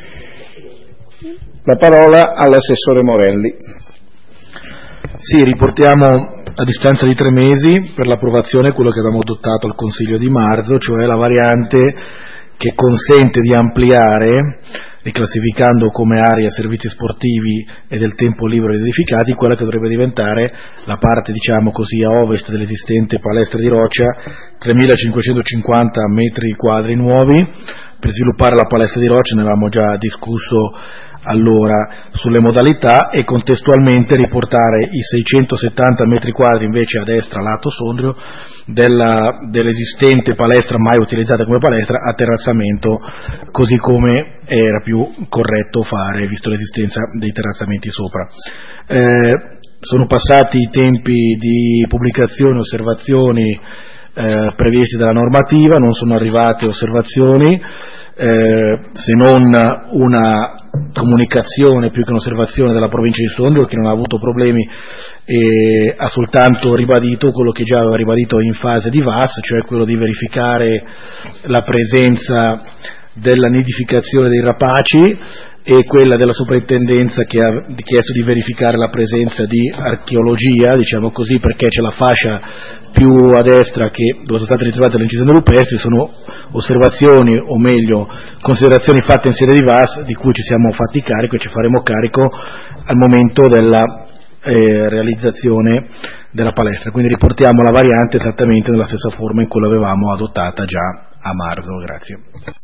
La parola all'assessore Morelli. Sì, riportiamo a distanza di tre mesi per l'approvazione quello che avevamo adottato al Consiglio di marzo, cioè la variante che consente di ampliare, riclassificando come area servizi sportivi e del tempo libero ed edificati, quella che dovrebbe diventare la parte, diciamo così, a ovest dell'esistente palestra di roccia, tremilacinquecentocinquanta metri quadri nuovi. Per sviluppare la palestra di roccia ne avevamo già discusso allora sulle modalità, e contestualmente riportare i seicentosettanta metri quadri invece a destra lato Sondrio della, dell'esistente palestra mai utilizzata come palestra a terrazzamento, così come era più corretto fare visto l'esistenza dei terrazzamenti sopra. Eh, sono passati i tempi di pubblicazione e osservazioni eh, previsti dalla normativa, non sono arrivate osservazioni, Eh, se non una comunicazione più che un'osservazione della provincia di Sondrio, che non ha avuto problemi e ha soltanto ribadito quello che già aveva ribadito in fase di V A S, cioè quello di verificare la presenza della nidificazione dei rapaci, e quella della soprintendenza che ha chiesto di verificare la presenza di archeologia, diciamo così, perché c'è la fascia più a destra che dove sono state ritrovate le incisioni rupestri. Sono osservazioni, o meglio considerazioni fatte in sede di V A S, di cui ci siamo fatti carico e ci faremo carico al momento della eh, realizzazione della palestra. Quindi riportiamo la variante esattamente nella stessa forma in cui l'avevamo adottata già a marzo. Grazie.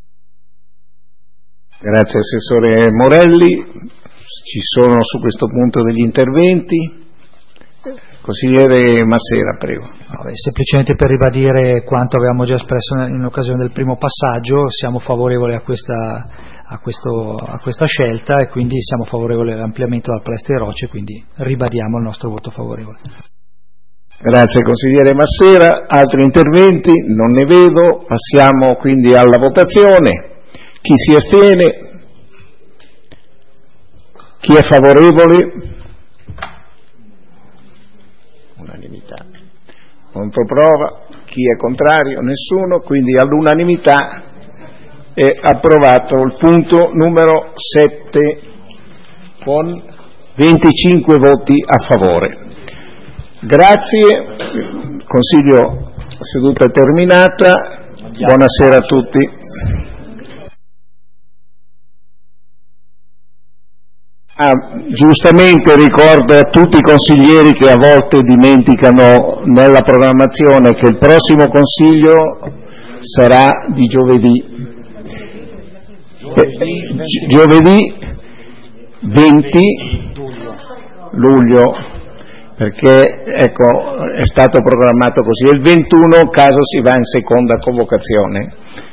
Grazie Assessore Morelli. Ci sono su questo punto degli interventi? Consigliere Massera, prego. No, beh, semplicemente per ribadire quanto avevamo già espresso in occasione del primo passaggio, siamo favorevoli a questa, a questo, a questa scelta, e quindi siamo favorevoli all'ampliamento della palestra di rocce, quindi ribadiamo il nostro voto favorevole. Grazie consigliere Massera. Altri interventi? Non ne vedo. Passiamo quindi alla votazione. Chi si astiene? Chi è favorevole? Unanimità. Controprova. Chi è contrario? Nessuno. Quindi all'unanimità è approvato il punto numero sette con venticinque voti a favore. Grazie. Consiglio, seduta terminata. Buonasera a tutti. Ah, giustamente ricordo a tutti i consiglieri che a volte dimenticano nella programmazione che il prossimo consiglio sarà di giovedì. Giovedì, giovedì venti luglio. perché ecco, è stato programmato così. Il ventuno caso si va in seconda convocazione.